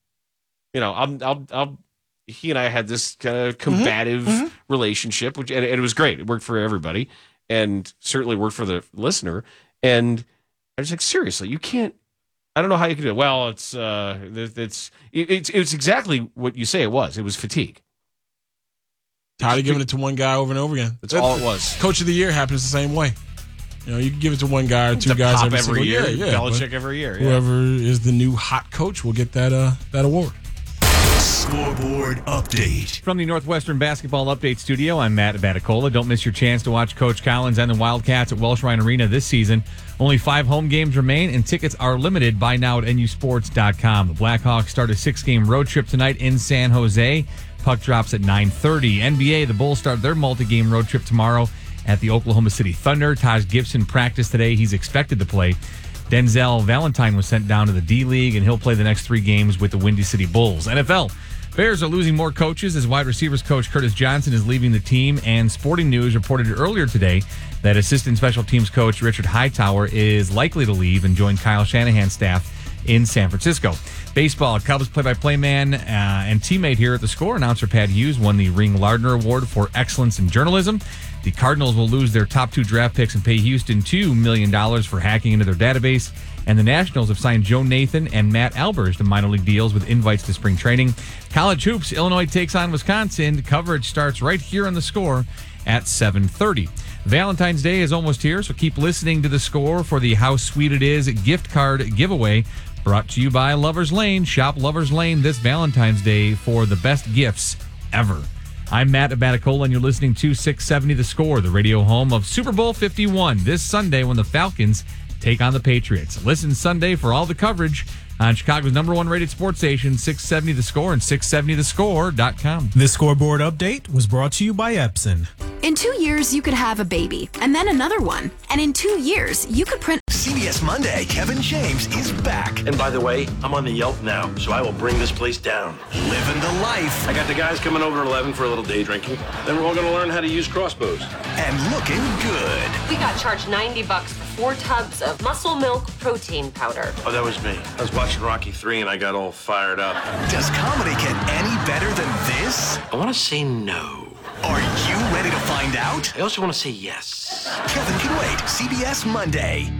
He and I had this kind of combative relationship, and it was great. It worked for everybody and certainly worked for the listener. And I was like, seriously, you can't, I don't know how you can do it. Well, it's exactly what you say it was. It was fatigue. Tired of giving it to one guy over and over again. That's all it was. Coach of the year happens the same way. You can give it to one guy or two guys every year. Belichick every year. Yeah. Whoever is the new hot coach will get that award. Scoreboard update. From the Northwestern Basketball Update Studio, I'm Matt Baticola. Don't miss your chance to watch Coach Collins and the Wildcats at Welsh Ryan Arena this season. Only 5 home games remain, and tickets are limited. Buy now at nusports.com. The Blackhawks start a 6-game road trip tonight in San Jose. Puck drops at 9:30. NBA, the Bulls start their multi-game road trip tomorrow at the Oklahoma City Thunder. Taj Gibson practiced today. He's expected to play. Denzel Valentine was sent down to the D-League, and he'll play the next 3 games with the Windy City Bulls. NFL, Bears are losing more coaches as wide receivers coach Curtis Johnson is leaving the team, and Sporting News reported earlier today that assistant special teams coach Richard Hightower is likely to leave and join Kyle Shanahan's staff in San Francisco. Baseball, Cubs play-by-play man and teammate here at The Score, announcer Pat Hughes, won the Ring Lardner Award for Excellence in Journalism. The Cardinals will lose their top 2 draft picks and pay Houston $2 million for hacking into their database. And the Nationals have signed Joe Nathan and Matt Albers to minor league deals with invites to spring training. College hoops, Illinois takes on Wisconsin. Coverage starts right here on The Score at 7:30. Valentine's Day is almost here, so keep listening to The Score for the How Sweet It Is gift card giveaway. Brought to you by Lover's Lane. Shop Lover's Lane this Valentine's Day for the best gifts ever. I'm Matt Abaticola, and you're listening to 670 The Score, the radio home of Super Bowl 51, this Sunday when the Falcons take on the Patriots. Listen Sunday for all the coverage on Chicago's #1 rated sports station, 670 The Score and 670thescore.com. This scoreboard update was brought to you by Epson. In 2 years, you could have a baby, and then another one. And in 2 years, you could print... CBS Monday, Kevin James is back. And by the way, I'm on the Yelp now, so I will bring this place down. Living the life. I got the guys coming over at 11 for a little day drinking. Then we're all going to learn how to use crossbows. And looking good. We got charged $90 for 4 tubs of muscle milk protein powder. Oh, that was me. I was watching Rocky 3 and I got all fired up. Does comedy get any better than this? I want to say no. Are you ready to find out? I also want to say yes. Kevin can wait. CBS Monday.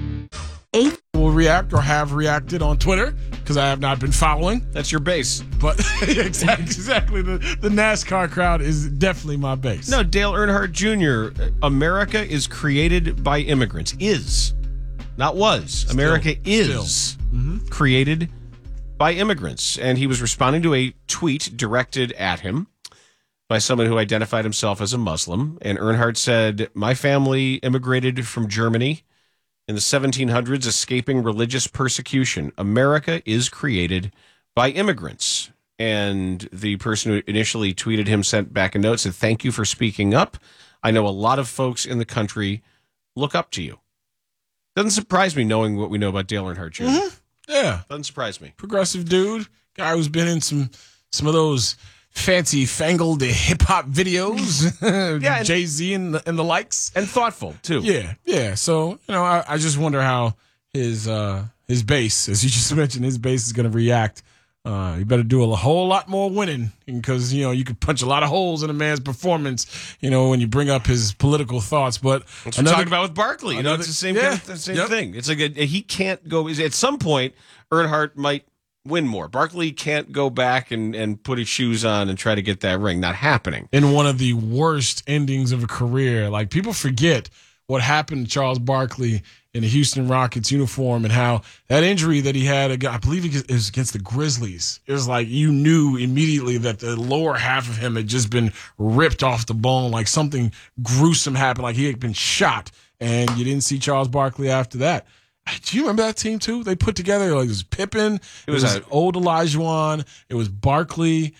8 will react or have reacted on Twitter because I have not been following. That's your base. But exactly. The NASCAR crowd is definitely my base. No, Dale Earnhardt Jr., America is created by immigrants. Is. Not was. America is created by immigrants. And he was responding to a tweet directed at him by someone who identified himself as a Muslim. And Earnhardt said, "My family immigrated from Germany in the 1700s, escaping religious persecution. America is created by immigrants." And the person who initially tweeted him sent back a note, said, "Thank you for speaking up. I know a lot of folks in the country look up to you." Doesn't surprise me knowing what we know about Dale Earnhardt Jr. Mm-hmm. Yeah. Doesn't surprise me. Progressive dude. Guy who's been in some of those fancy fangled hip hop videos. Yeah, Jay-Z and the likes. And thoughtful too. Yeah. So, I just wonder how his base, as you just mentioned, his base is gonna react. You better do a whole lot more winning because, you could punch a lot of holes in a man's performance, when you bring up his political thoughts. But that's what we're talking about with Barkley. It's the same, thing. It's like he can't go. At some point, Earnhardt might win more. Barkley can't go back and put his shoes on and try to get that ring. Not happening. In one of the worst endings of a career. Like, people forget what happened to Charles Barkley in the Houston Rockets uniform and how that injury that he had, I believe it was against the Grizzlies. It was like you knew immediately that the lower half of him had just been ripped off the bone, like something gruesome happened, like he had been shot, and you didn't see Charles Barkley after that. Do you remember that team too? They put together, like, it was Pippen, it was old Olajuwon, it was Barkley,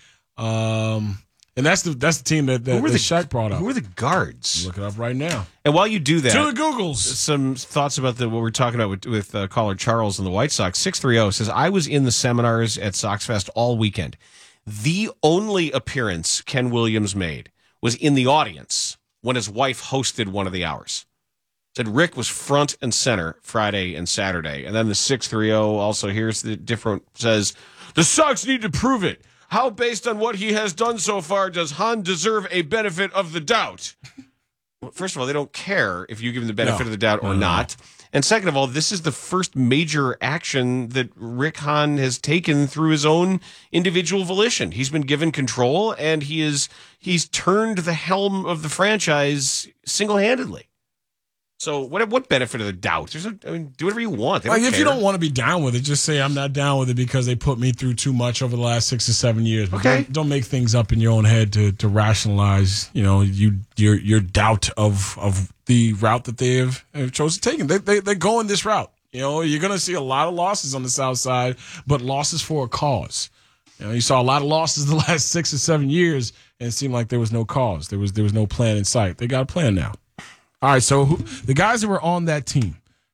and that's the team that Shaq brought up. Who were the guards? Look it up right now. And while you do that, to the Googles. Some thoughts about what we're talking about with caller Charles and the White Sox. 630 says, "I was in the seminars at Sox Fest all weekend. The only appearance Ken Williams made was in the audience when his wife hosted one of the hours." Said Rick was front and center Friday and Saturday. And then the 630 also, here's the different, says, "The Sox need to prove it. How, based on what he has done so far, does Hahn deserve a benefit of the doubt?" Well, first of all, they don't care if you give him the benefit of the doubt or not. And second of all, this is the first major action that Rick Hahn has taken through his own individual volition. He's been given control, and he's turned the helm of the franchise single-handedly. So what benefit of the doubt? Do whatever you want. Like, if you don't want to be down with it, just say, "I'm not down with it because they put me through too much over the last 6 or 7 years." But don't make things up in your own head to rationalize, your doubt of the route that they have chosen to take. They're going this route. You're going to see a lot of losses on the South Side, but losses for a cause. You saw a lot of losses the last 6 or 7 years, and it seemed like there was no cause. There was no plan in sight. They got a plan now. All right, so the guys that were on that team,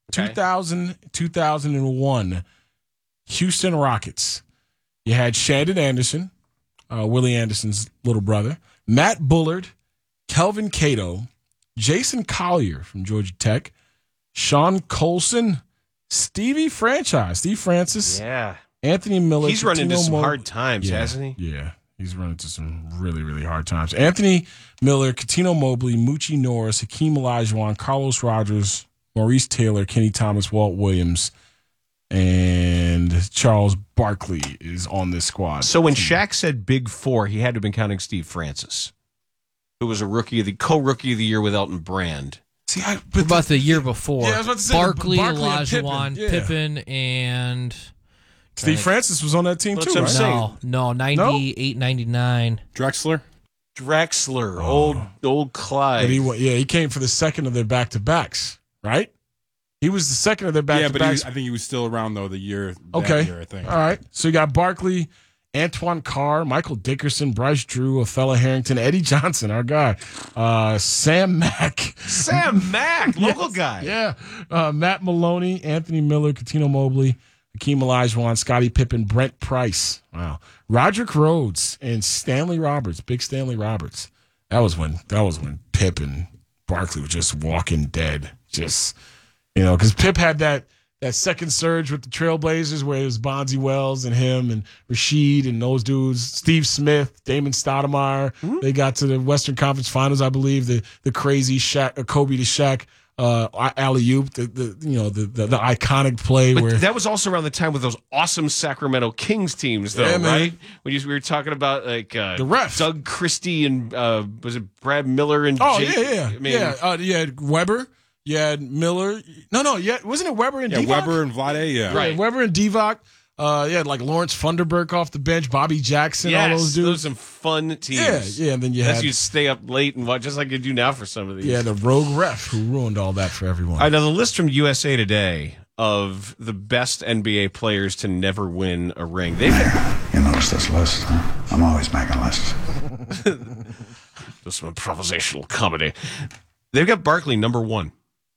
2000-2001, Houston Rockets. You had Shandon Anderson, Willie Anderson's little brother, Matt Bullard, Kelvin Cato, Jason Collier from Georgia Tech, Sean Colson, Steve Francis, Anthony Miller. He's run into some hard times, hasn't he? Yeah. He's run into some really, really hard times. Anthony Miller, Katino Mobley, Moochie Norris, Hakeem Olajuwon, Carlos Rogers, Maurice Taylor, Kenny Thomas, Walt Williams, and Charles Barkley is on this squad. So when Shaq said Big Four, he had to have been counting Steve Francis, who was co-rookie of the year with Elton Brand. See, about the year before. Yeah, I was about to say Barkley, and Olajuwon, Pippen, and Steve Francis was on that team too, right? No, 98, 99. Drexler, old Clyde. But he came for the second of their back-to-backs, right? He was the second of their back-to-backs. I think he was still around though the year. Okay, that year, I think. All right. So you got Barkley, Antoine Carr, Michael Dickerson, Bryce Drew, Othello Harrington, Eddie Johnson, our guy, Sam Mack. Sam Mack, local guy. Yeah. Matt Maloney, Anthony Miller, Coutinho Mobley, Hakeem Olajuwon, Scottie Pippen, Brent Price. Wow. Roderick Rhodes and Stanley Roberts, big Stanley Roberts. That was when Pip and Barkley were just walking dead. Just, because Pip had that second surge with the Trailblazers where it was Bonzi Wells and him and Rasheed and those dudes, Steve Smith, Damon Stoudemire. Mm-hmm. They got to the Western Conference Finals, I believe. The crazy Kobe to Shaq alley-oop, the iconic play. But where that was also around the time with those awesome Sacramento Kings teams, though, right? When we were talking about like the ref, Doug Christie and was it Brad Miller and you had Weber. You had Miller. Wasn't it Weber and Divac? Yeah, Weber and Vlade, yeah. Right. Weber and Divac. You had like Lawrence Funderburk off the bench, Bobby Jackson, all those dudes. Those are some fun teams. Yeah, and then you stay up late and watch, just like you do now for some of these. Yeah, the rogue ref who ruined all that for everyone. All right, now the list from USA Today of the best NBA players to never win a ring. You notice this list, huh? I'm always making lists. Just some improvisational comedy. They've got Barkley number 1.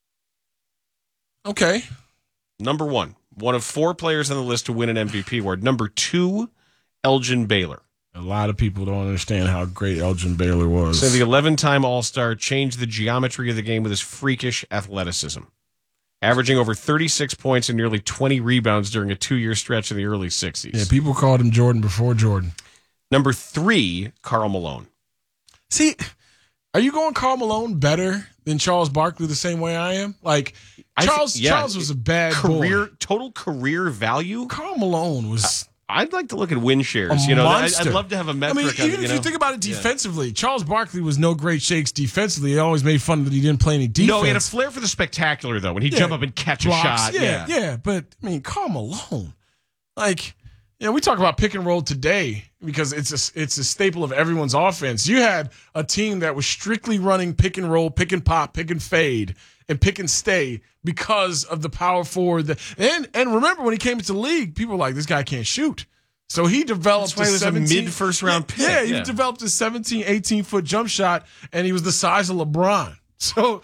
Okay. Number 1. One of 4 players on the list to win an MVP award. Number 2, Elgin Baylor. A lot of people don't understand how great Elgin Baylor was. So the 11-time All-Star changed the geometry of the game with his freakish athleticism, averaging over 36 points and nearly 20 rebounds during a 2-year stretch in the early 60s. Yeah, people called him Jordan before Jordan. Number 3, Karl Malone. See, are you going Karl Malone better than Charles Barkley the same way I am? Like, Charles was a bad total career value. Karl Malone was. I'd like to look at win shares. Monster. I'd love to have a metric. Even if you think about it defensively, Charles Barkley was no great shakes defensively. He always made fun that he didn't play any defense. No, he had a flair for the spectacular though. When he'd jump up and catch a shot. Yeah. But Karl Malone, we talk about pick and roll today because it's a staple of everyone's offense. You had a team that was strictly running pick and roll, pick and pop, pick and fade, and pick and stay because of the power forward. And remember, when he came into the league, people were like, this guy can't shoot. So he developed a mid-first round pick. Yeah, he developed a 17, 18-foot jump shot, and he was the size of LeBron. So,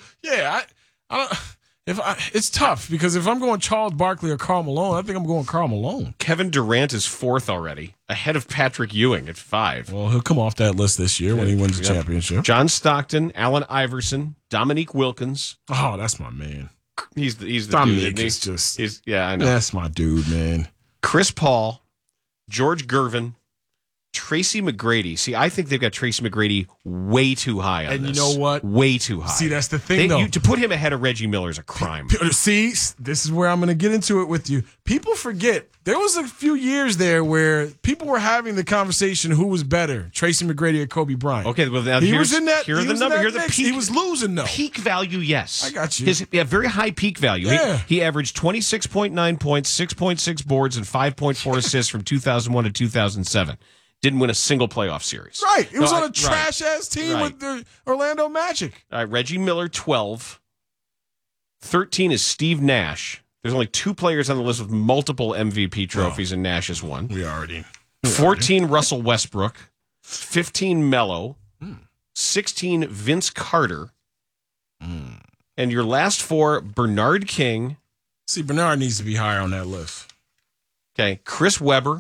it's tough because if I'm going Charles Barkley or Karl Malone, I think I'm going Karl Malone. Kevin Durant is 4th already, ahead of Patrick Ewing at 5. Well, he'll come off that list this year when he wins the championship. John Stockton, Allen Iverson, Dominique Wilkins. Oh, that's my man. He's the Dominique dude. Is just. I know. That's my dude, man. Chris Paul, George Gervin, Tracy McGrady. See, I think they've got Tracy McGrady way too high on this. And you know what? Way too high. See, that's the thing, though. To put him ahead of Reggie Miller is a crime. See, this is where I'm going to get into it with you. People forget. There was a few years there where people were having the conversation who was better, Tracy McGrady or Kobe Bryant. Okay, well, now he was in that. Here are the numbers. Here are the peak. He was losing, though. Peak value, yes. I got you. Very high peak value. Yeah. He averaged 26.9 points, 6.6 boards, and 5.4 assists from 2001 to 2007. Didn't win a single playoff series. Right. It was on a trash-ass team with the Orlando Magic. All right, Reggie Miller, 12. 13 is Steve Nash. There's only 2 players on the list with multiple MVP trophies, and Nash is one. 14, Russell Westbrook. 15, Melo. 16, Vince Carter. And your last 4, Bernard King. See, Bernard needs to be higher on that list. Okay, Chris Webber.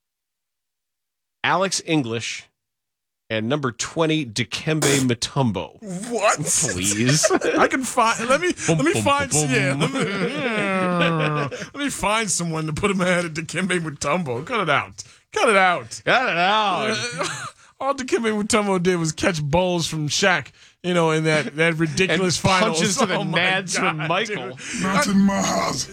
Alex English, and number 20, Dikembe Mutombo. What? Please. I can find. Let me find someone to put him ahead of Dikembe Mutombo. Cut it out. All Dikembe Mutombo did was catch balls from Shaq, in that ridiculous and final. Punches to the nads from Michael. Dude. Not in my house.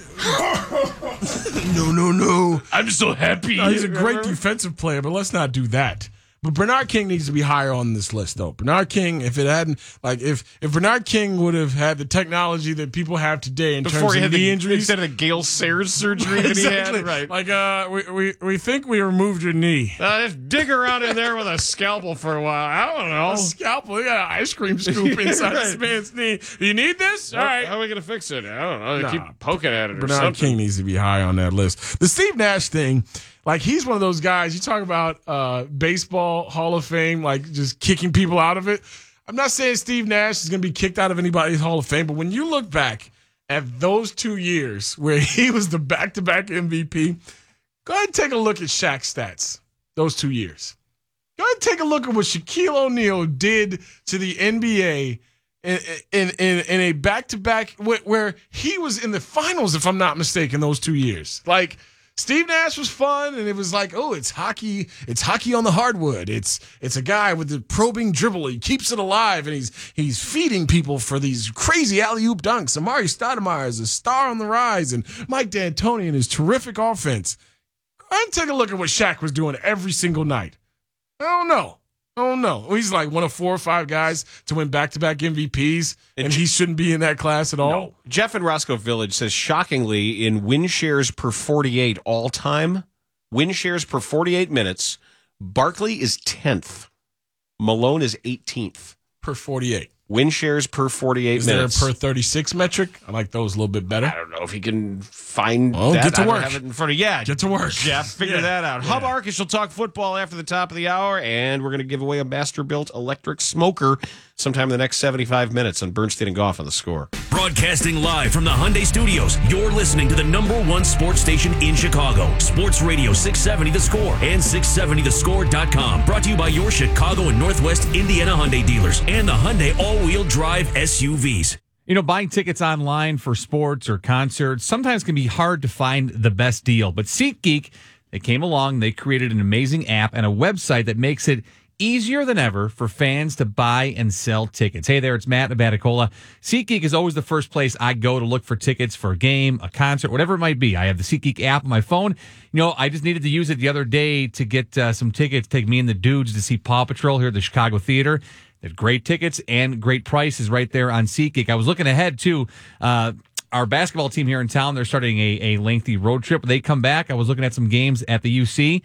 No. I'm so happy. No, he's a great defensive player, but let's not do that. But Bernard King needs to be higher on this list, though. Bernard King, if Bernard King would have had the technology that people have today in terms of knee injuries, instead of the Gale Sayers surgery that exactly. he had, right? Like, we think we removed your knee. Just dig around in there with a scalpel for a while. I don't know. A scalpel? You got an ice cream scoop inside Right. this man's knee. You need this? All right. How are we going to fix it? I don't know. Keep poking at it or Bernard something. King needs to be high on that list. The Steve Nash thing, like, he's one of those guys, you talk about baseball Hall of Fame, like just kicking people out of it. I'm not saying Steve Nash is going to be kicked out of anybody's Hall of Fame, but when you look back at those 2 years where he was the back-to-back MVP, go ahead and take a look at Shaq's stats those 2 years. Go ahead and take a look at what Shaquille O'Neal did to the NBA in a back-to-back where he was in the finals, if I'm not mistaken, those 2 years. Like, Steve Nash was fun, and it was like, oh, it's hockey. It's hockey on the hardwood. It's a guy with the probing dribble. He keeps it alive, and he's feeding people for these crazy alley-oop dunks. Amari Stoudemire is a star on the rise, and Mike D'Antoni and his terrific offense. Go ahead and take a look at what Shaq was doing every single night. I don't know. He's like one of 4 or 5 guys to win back-to-back MVPs, and he shouldn't be in that class at all. No. Jeff in Roscoe Village says, shockingly, in win shares per 48 all-time, win shares per 48 minutes, Barkley is 10th. Malone is 18th. Per 48. Win shares per 48 minutes. Is there a per 36 metric? I like those a little bit better. I don't know if he can find that. Get to I work. Have it in front of Get to work. Jeff, figure that out. Hub Arcus will talk football after the top of the hour, and we're going to give away a Masterbuilt electric smoker sometime in the next 75 minutes on Bernstein and Goff on The Score. Broadcasting live from the Hyundai Studios, you're listening to the #1 sports station in Chicago. Sports Radio 670 The Score and 670thescore.com. Brought to you by your Chicago and Northwest Indiana Hyundai dealers and the Hyundai all-wheel drive SUVs. You know, buying tickets online for sports or concerts sometimes can be hard to find the best deal. But SeatGeek, they came along, they created an amazing app and a website that makes it easier than ever for fans to buy and sell tickets. Hey there, it's Matt Abaticola. SeatGeek is always the first place I go to look for tickets for a game, a concert, whatever it might be. I have the SeatGeek app on my phone. You know, I just needed to use it the other day to get some tickets, take me and the dudes to see Paw Patrol here at the Chicago Theater. They had great tickets and great prices right there on SeatGeek. I was looking ahead, too. Our basketball team here in town, they're starting a lengthy road trip. When they come back, I was looking at some games at the UC.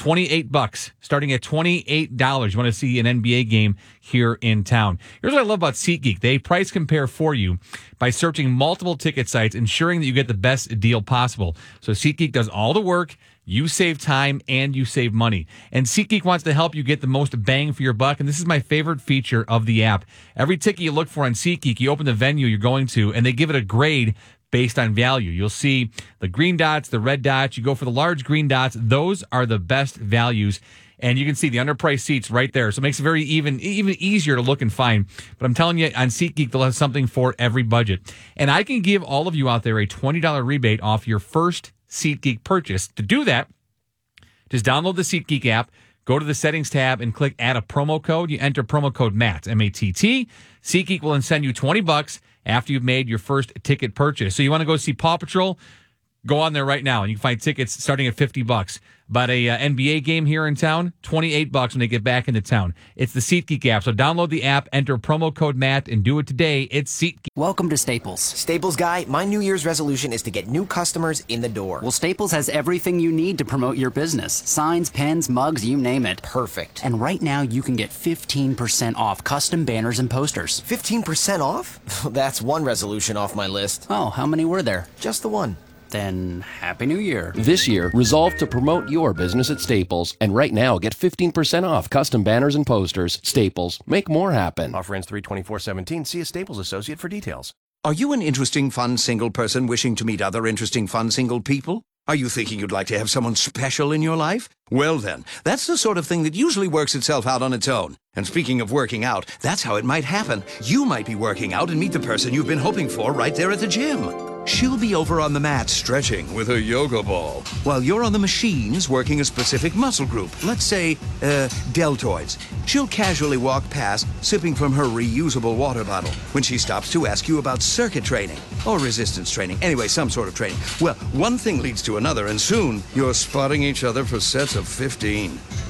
$28, starting at $28. You want to see an NBA game here in town. Here's what I love about SeatGeek. They price compare for you by searching multiple ticket sites, ensuring that you get the best deal possible. So SeatGeek does all the work. You save time and you save money. And SeatGeek wants to help you get the most bang for your buck. And this is my favorite feature of the app. Every ticket you look for on SeatGeek, you open the venue you're going to, and they give it a grade based on value. You'll see the green dots, the red dots. You go for the large green dots. Those are the best values. And you can see the underpriced seats right there. So it makes it very even easier to look and find. But I'm telling you, on SeatGeek, they'll have something for every budget. And I can give all of you out there a $20 rebate off your first SeatGeek purchase. To do that, just download the SeatGeek app, go to the settings tab, and click add a promo code. You enter promo code MATT, M-A-T-T. SeatGeek will then send you $20 after you've made your first ticket purchase. So you want to go see Paw Patrol? Go on there right now, and you can find tickets starting at $50. But a NBA game here in town, $28 when they get back into town. It's the SeatGeek app. So download the app, enter promo code MATT, and do it today. It's SeatGeek. Welcome to Staples. Staples Guy, my New Year's resolution is to get new customers in the door. Well, Staples has everything you need to promote your business. Signs, pens, mugs, you name it. Perfect. And right now, you can get 15% off custom banners and posters. 15% off? That's one resolution off my list. Oh, how many were there? Just the one. Then Happy New Year. This year, resolve to promote your business at Staples. And right now, get 15% off custom banners and posters. Staples. Make more happen. Offer ends 3/24/17. See a Staples associate for details. Are you an interesting, fun single person wishing to meet other interesting, fun single people? Are you thinking you'd like to have someone special in your life? Well then, that's the sort of thing that usually works itself out on its own. And speaking of working out, that's how it might happen. You might be working out and meet the person you've been hoping for right there at the gym. She'll be over on the mat stretching with her yoga ball, while you're on the machines working a specific muscle group, let's say, deltoids. She'll casually walk past, sipping from her reusable water bottle, when she stops to ask you about circuit training, or resistance training, anyway, some sort of training. Well, one thing leads to another, and soon you're spotting each other for sets of 15.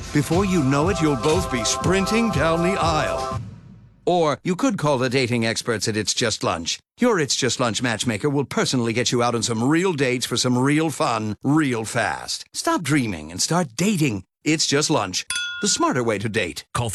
Before you know it, you'll both be sprinting down the aisle. Or you could call the dating experts at It's Just Lunch. Your It's Just Lunch matchmaker will personally get you out on some real dates for some real fun, real fast. Stop dreaming and start dating. It's Just Lunch, the smarter way to date. Call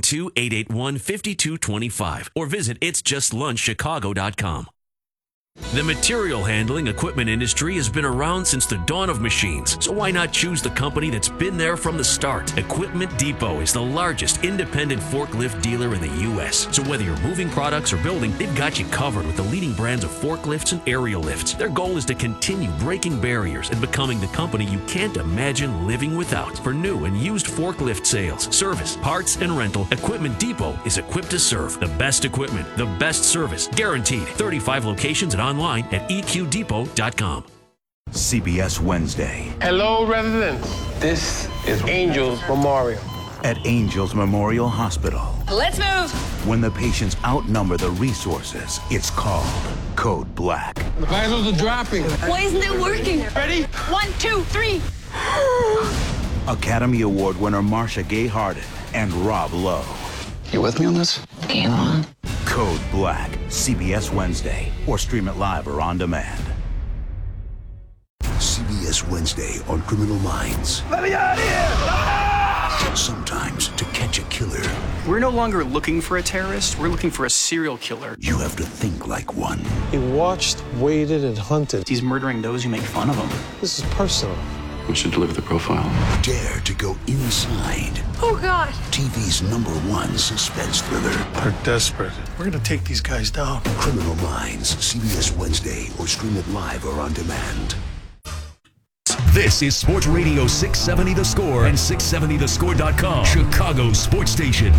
312-881-5225 or visit itsjustlunchchicago.com. The material handling equipment industry has been around since the dawn of machines, so why not choose the company that's been there from the start? Equipment Depot is the largest independent forklift dealer in the U.S., so whether you're moving products or building, they've got you covered with the leading brands of forklifts and aerial lifts. Their goal is to continue breaking barriers and becoming the company you can't imagine living without. For new and used forklift sales, service, parts, and rental, Equipment Depot is equipped to serve. The best equipment, the best service, guaranteed. 35 locations and online at eqdepot.com. CBS Wednesday. Hello, residents. This is Angels Memorial. At Angels Memorial Hospital. Let's move. When the patients outnumber the resources, it's called Code Black. The vitals are dropping. Why isn't it working? Ready? 1, 2, 3. Academy Award winner Marcia Gay Harden and Rob Lowe. You with me on this? Game on. Code Black, CBS Wednesday, or stream it live or on demand. CBS Wednesday on Criminal Minds. Let me out of here! Sometimes to catch a killer, We're no longer looking for a terrorist. We're looking for a serial killer. you have to think like one. He watched, waited, and hunted. He's murdering those who make fun of him. This is personal. We should deliver the profile. Dare to go inside Oh, God. TV's #1 suspense thriller. They're desperate. We're going to take these guys down. Criminal Minds, CBS Wednesday, or stream it live or on demand. This is Sports Radio 670 The Score and 670thescore.com, Chicago's sports station.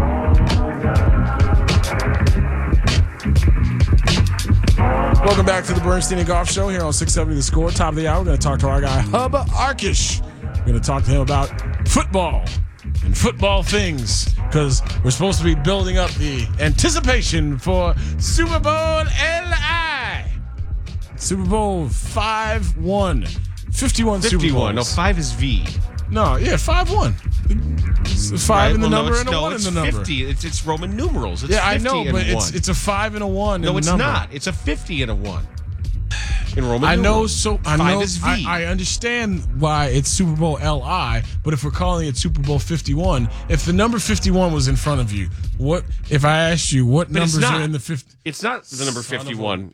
Welcome back to the Bernstein and Goff Show here on 670 The Score. Top of the hour, we're going to talk to our guy, Hubba Arkish. We're going to talk to him about football and football things because we're supposed to be building up the anticipation for Super Bowl LI. Super Bowl 5-1. 51 Super Bowls. No, 5 is V. No, yeah, 5-1. It's a 5 in the number and a 1 in the number. 50. It's Roman numerals. It's Yeah, 50 I know, and but 1. it's a 5 and a 1 No, in it's the number. not. It's a 50 and a 1. In Roman I know, numerals. so I 5 know. is V. I understand why it's Super Bowl LI, but if we're calling it Super Bowl 51, if the number 51 was in front of you, what if I asked you what But it's numbers not. are in the 50? It's not the number 51.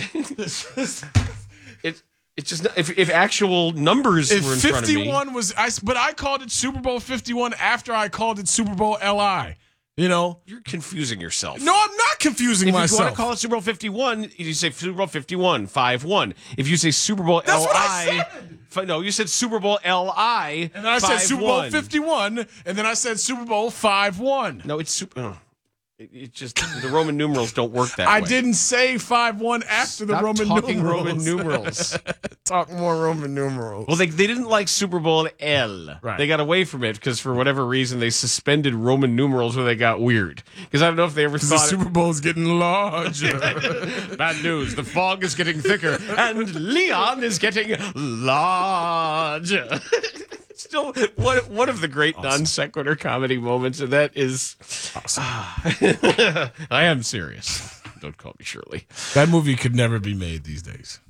It's just not, if actual numbers If were in front of me. 51 was, but I called it Super Bowl 51 after I called it Super Bowl LI. You know, You're confusing yourself. no, I'm not confusing If myself. you want to call it Super Bowl 51, you say Super Bowl 51, 5-1. If you say Super Bowl That's LI, what I said. No, you said Super Bowl LI, And then I said Super Bowl 5-1. 51, and then I said Super Bowl 5-1. No, it's Super. It just the Roman numerals don't work that way. I didn't say 5-1 after the Stop Roman talking numerals. Roman numerals. Talk more Roman numerals. Well, they didn't like Super Bowl L. Right. They got away from it because for whatever reason they suspended Roman numerals where they got weird. Because I don't know if they ever the thought Super Bowl's getting larger. Bad news. The fog is getting thicker, and Leon is getting larger. Still, one of the great non sequitur comedy moments, and that is awesome. I am serious. Don't call me Shirley. That movie could never be made these days.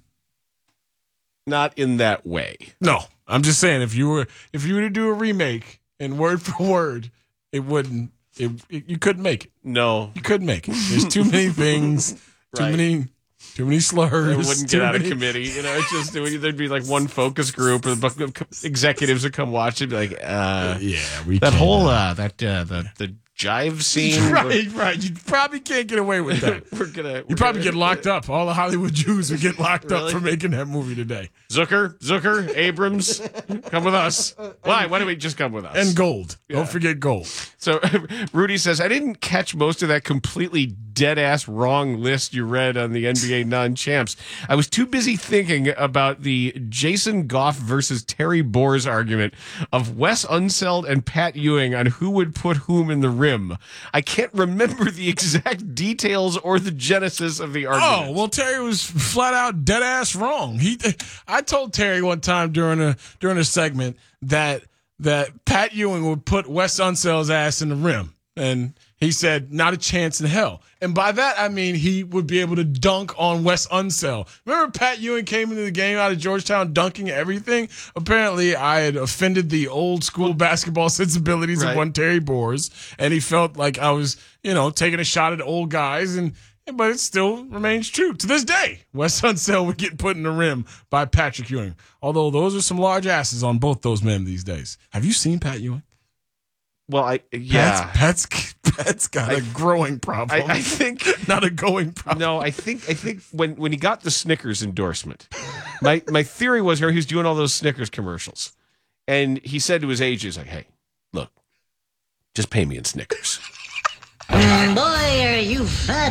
Not in that way. No, I'm just saying if you were to do a remake and word for word, it wouldn't. You couldn't make it. No, you couldn't make it. There's too many things. Right. Too many slurs. It wouldn't get out of committee. You know, it's just there'd be like one focus group, or the executives would come watch it, and be like, that whole the jive scene, right. You probably can't get away with that. You probably get locked up. All the Hollywood Jews would get locked up for making that movie today. Zucker, Abrams, come with us. Why don't we just come with us? And gold. Yeah. Don't forget gold. So Rudy says, I didn't catch most of that completely dead-ass wrong list you read on the NBA non-champs. I was too busy thinking about the Jason Goff versus Terry Boers argument of Wes Unseld and Pat Ewing on who would put whom in the rim. I can't remember the exact details or the genesis of the argument. Oh, well, Terry was flat out dead-ass wrong. I told Terry one time during a segment that that Pat Ewing would put Wes Unsell's ass in the rim. And he said, not a chance in hell. And by that, I mean he would be able to dunk on Wes Unseld. Remember Pat Ewing came into the game out of Georgetown dunking everything? Apparently, I had offended the old school basketball sensibilities of one Terry Boers, and he felt like I was, taking a shot at old guys, but it still remains true. To this day, Wes Unseld would get put in the rim by Patrick Ewing. Although those are some large asses on both those men these days. Have you seen Pat Ewing? Well, Pat's got a growing problem. I think not a going problem. No, I think when he got the Snickers endorsement, my theory was he was doing all those Snickers commercials, and he said to his agent, like, "Hey, look, just pay me in Snickers." Boy, are you fat.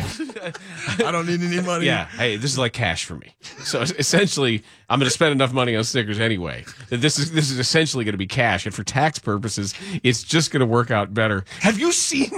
I don't need any money. Yeah, hey, this is like cash for me. So essentially, I'm going to spend enough money on Snickers anyway. That this is essentially going to be cash, and for tax purposes, it's just going to work out better. Have you seen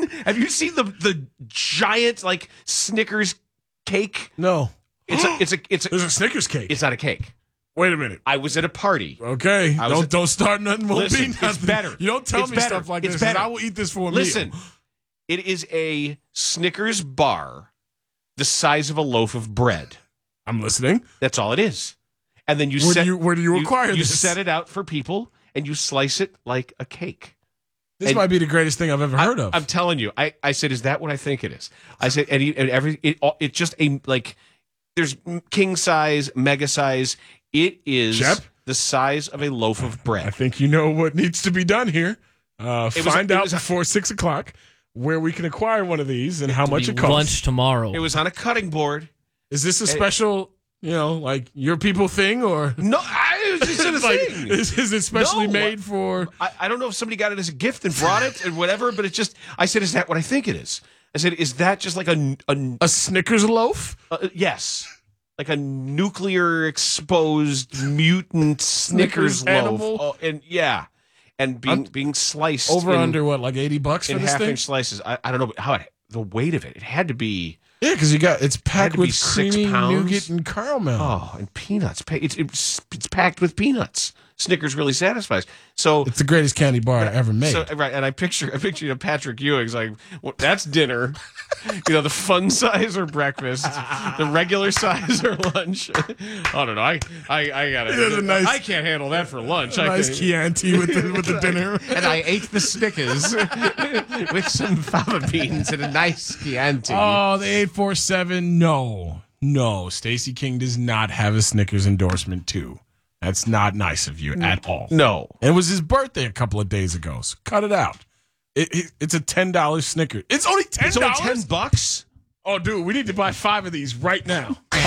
the giant like Snickers cake? No. There's a Snickers cake. It's not a cake. Wait a minute. I was at a party. Okay. Don't start nothing. Won't Listen, be nothing. it's better. You don't tell me better. stuff like it's this. Better. I will eat this for a Listen, meal. it is a Snickers bar the size of a loaf of bread. I'm listening. That's all it is. And then where do you acquire you this? set it out for people and you slice it like a cake. This might be the greatest thing I've ever heard of. I'm telling you. I said, is that what I think it is? I said, it's just a like. There's king size, mega size. It is Jep? the size of a loaf of bread. I think you know what needs to be done here. Find out before 6 o'clock where we can acquire one of these and how much it costs. Lunch tomorrow. It was on a cutting board. Is this a special, like your people thing or no? It was just a thing. Is it specially made for? I don't know if somebody got it as a gift and brought it and whatever, but I said, is that what I think it is? I said, is that just like a Snickers loaf? Yes. Like a nuclear exposed mutant Snickers loaf. Animal? Oh, and being sliced over under what, like $80 for in this thing? half-inch slices. I don't know how the weight of it. It had to be. Yeah, because it's packed with 6 creamy pounds. nougat and caramel. Oh, and peanuts. It's packed with peanuts. Snickers really satisfies. So it's the greatest candy bar ever made. So, right, and I picture Patrick Ewing's like, well, that's dinner. The fun size or breakfast, the regular size or lunch. I don't know. I gotta. I can't handle that for lunch. Nice Chianti with the dinner. And I ate the Snickers with some fava beans and a nice Chianti. Oh, the 847. No. Stacey King does not have a Snickers endorsement too. That's not nice of you at all. No. It was his birthday a couple of days ago, so cut it out. It's a $10 Snickers. It's only $10? It's only $10? Oh, dude, we need to buy 5 of these right now. No,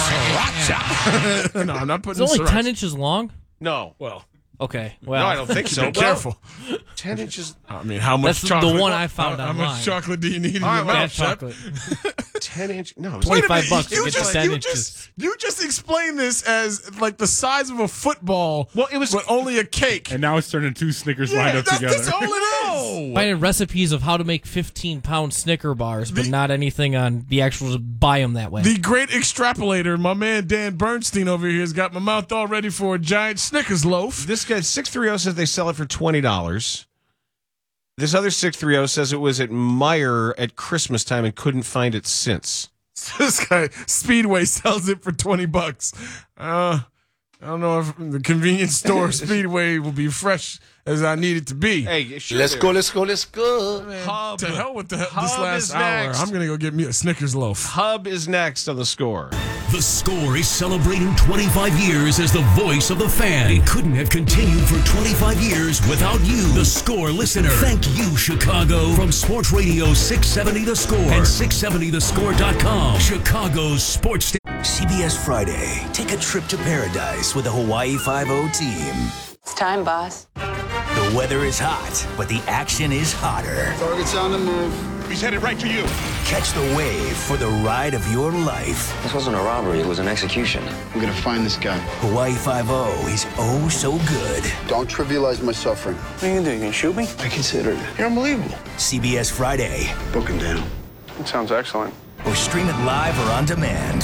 I'm not putting It's only 10 inches long? No. Well. Okay. Well, no, I don't think so. Be careful. 10 inches. I mean, how much That's chocolate? the one I found How online. much chocolate do you need in All your right, mouth, chocolate. 10 inches. No, $25 to get to 10 inches. You just explained this as like the size of a football. Well, it was but only a cake. And now it's turning 2 Snickers lined up together. That's all it is. Finding recipes of how to make 15-pound Snicker bars, but not anything on the actual buy them that way. The great extrapolator, my man Dan Bernstein over here, has got my mouth all ready for a giant Snickers loaf. This guy 630 says they sell it for $20. This other 630 says it was at Meijer at Christmas time and couldn't find it since. This guy Speedway sells it for $20. I don't know if the convenience store Speedway will be fresh as I need it to be. Hey, sure Let's go. Man, Hub. to hell with this Hub last is hour. next. I'm going to go get me a Snickers loaf. Hub is next on the Score. The Score is celebrating 25 years as the voice of the fan. It couldn't have continued for 25 years without you, the Score listener. Thank you, Chicago. From Sports Radio 670 The Score and 670thescore.com. Chicago's sports station. CBS Friday. Take a trip to paradise with the Hawaii 5-0 team. It's time, boss. The weather is hot, but the action is hotter. Target's on the move. He's headed right for you. Catch the wave for the ride of your life. This wasn't a robbery, it was an execution. We're gonna find this guy. Hawaii 5-0 is oh so good. Don't trivialize my suffering. What are you gonna do? You gonna shoot me? I considered it. You're unbelievable. CBS Friday. Book him down. It sounds excellent. Or stream it live or on demand.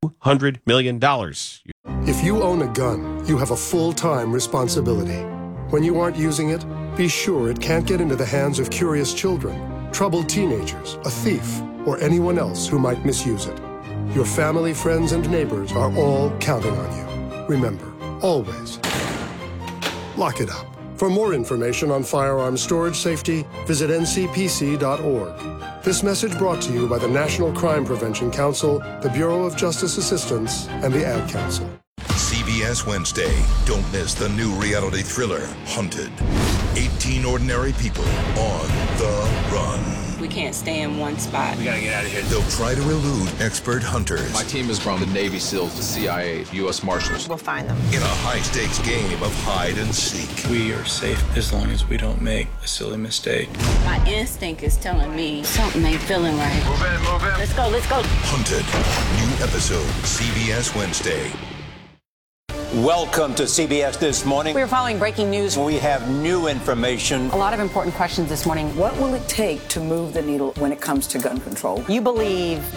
$100 million. If you own a gun, you have a full-time responsibility. When you aren't using it, be sure it can't get into the hands of curious children, troubled teenagers, a thief, or anyone else who might misuse it. Your family, friends, and neighbors are all counting on you. Remember, always, lock it up. For more information on firearm storage safety, visit ncpc.org. This message brought to you by the National Crime Prevention Council, the Bureau of Justice Assistance, and the Ad Council. CBS Wednesday. Don't miss the new reality thriller, Hunted. 18 ordinary people on the run. We can't stay in one spot. We gotta get out of here. They'll try to elude expert hunters. My team is from the Navy SEALs, the CIA, U.S. Marshals. We'll find them. In a high-stakes game of hide and seek. We are safe as long as we don't make a silly mistake. My instinct is telling me something ain't feeling right. Move in, move in. Let's go, let's go. Hunted. New episode, CBS Wednesday. Welcome to CBS This Morning. We're following breaking news. We have new information. A lot of important questions this morning. What will it take to move the needle when it comes to gun control? You believe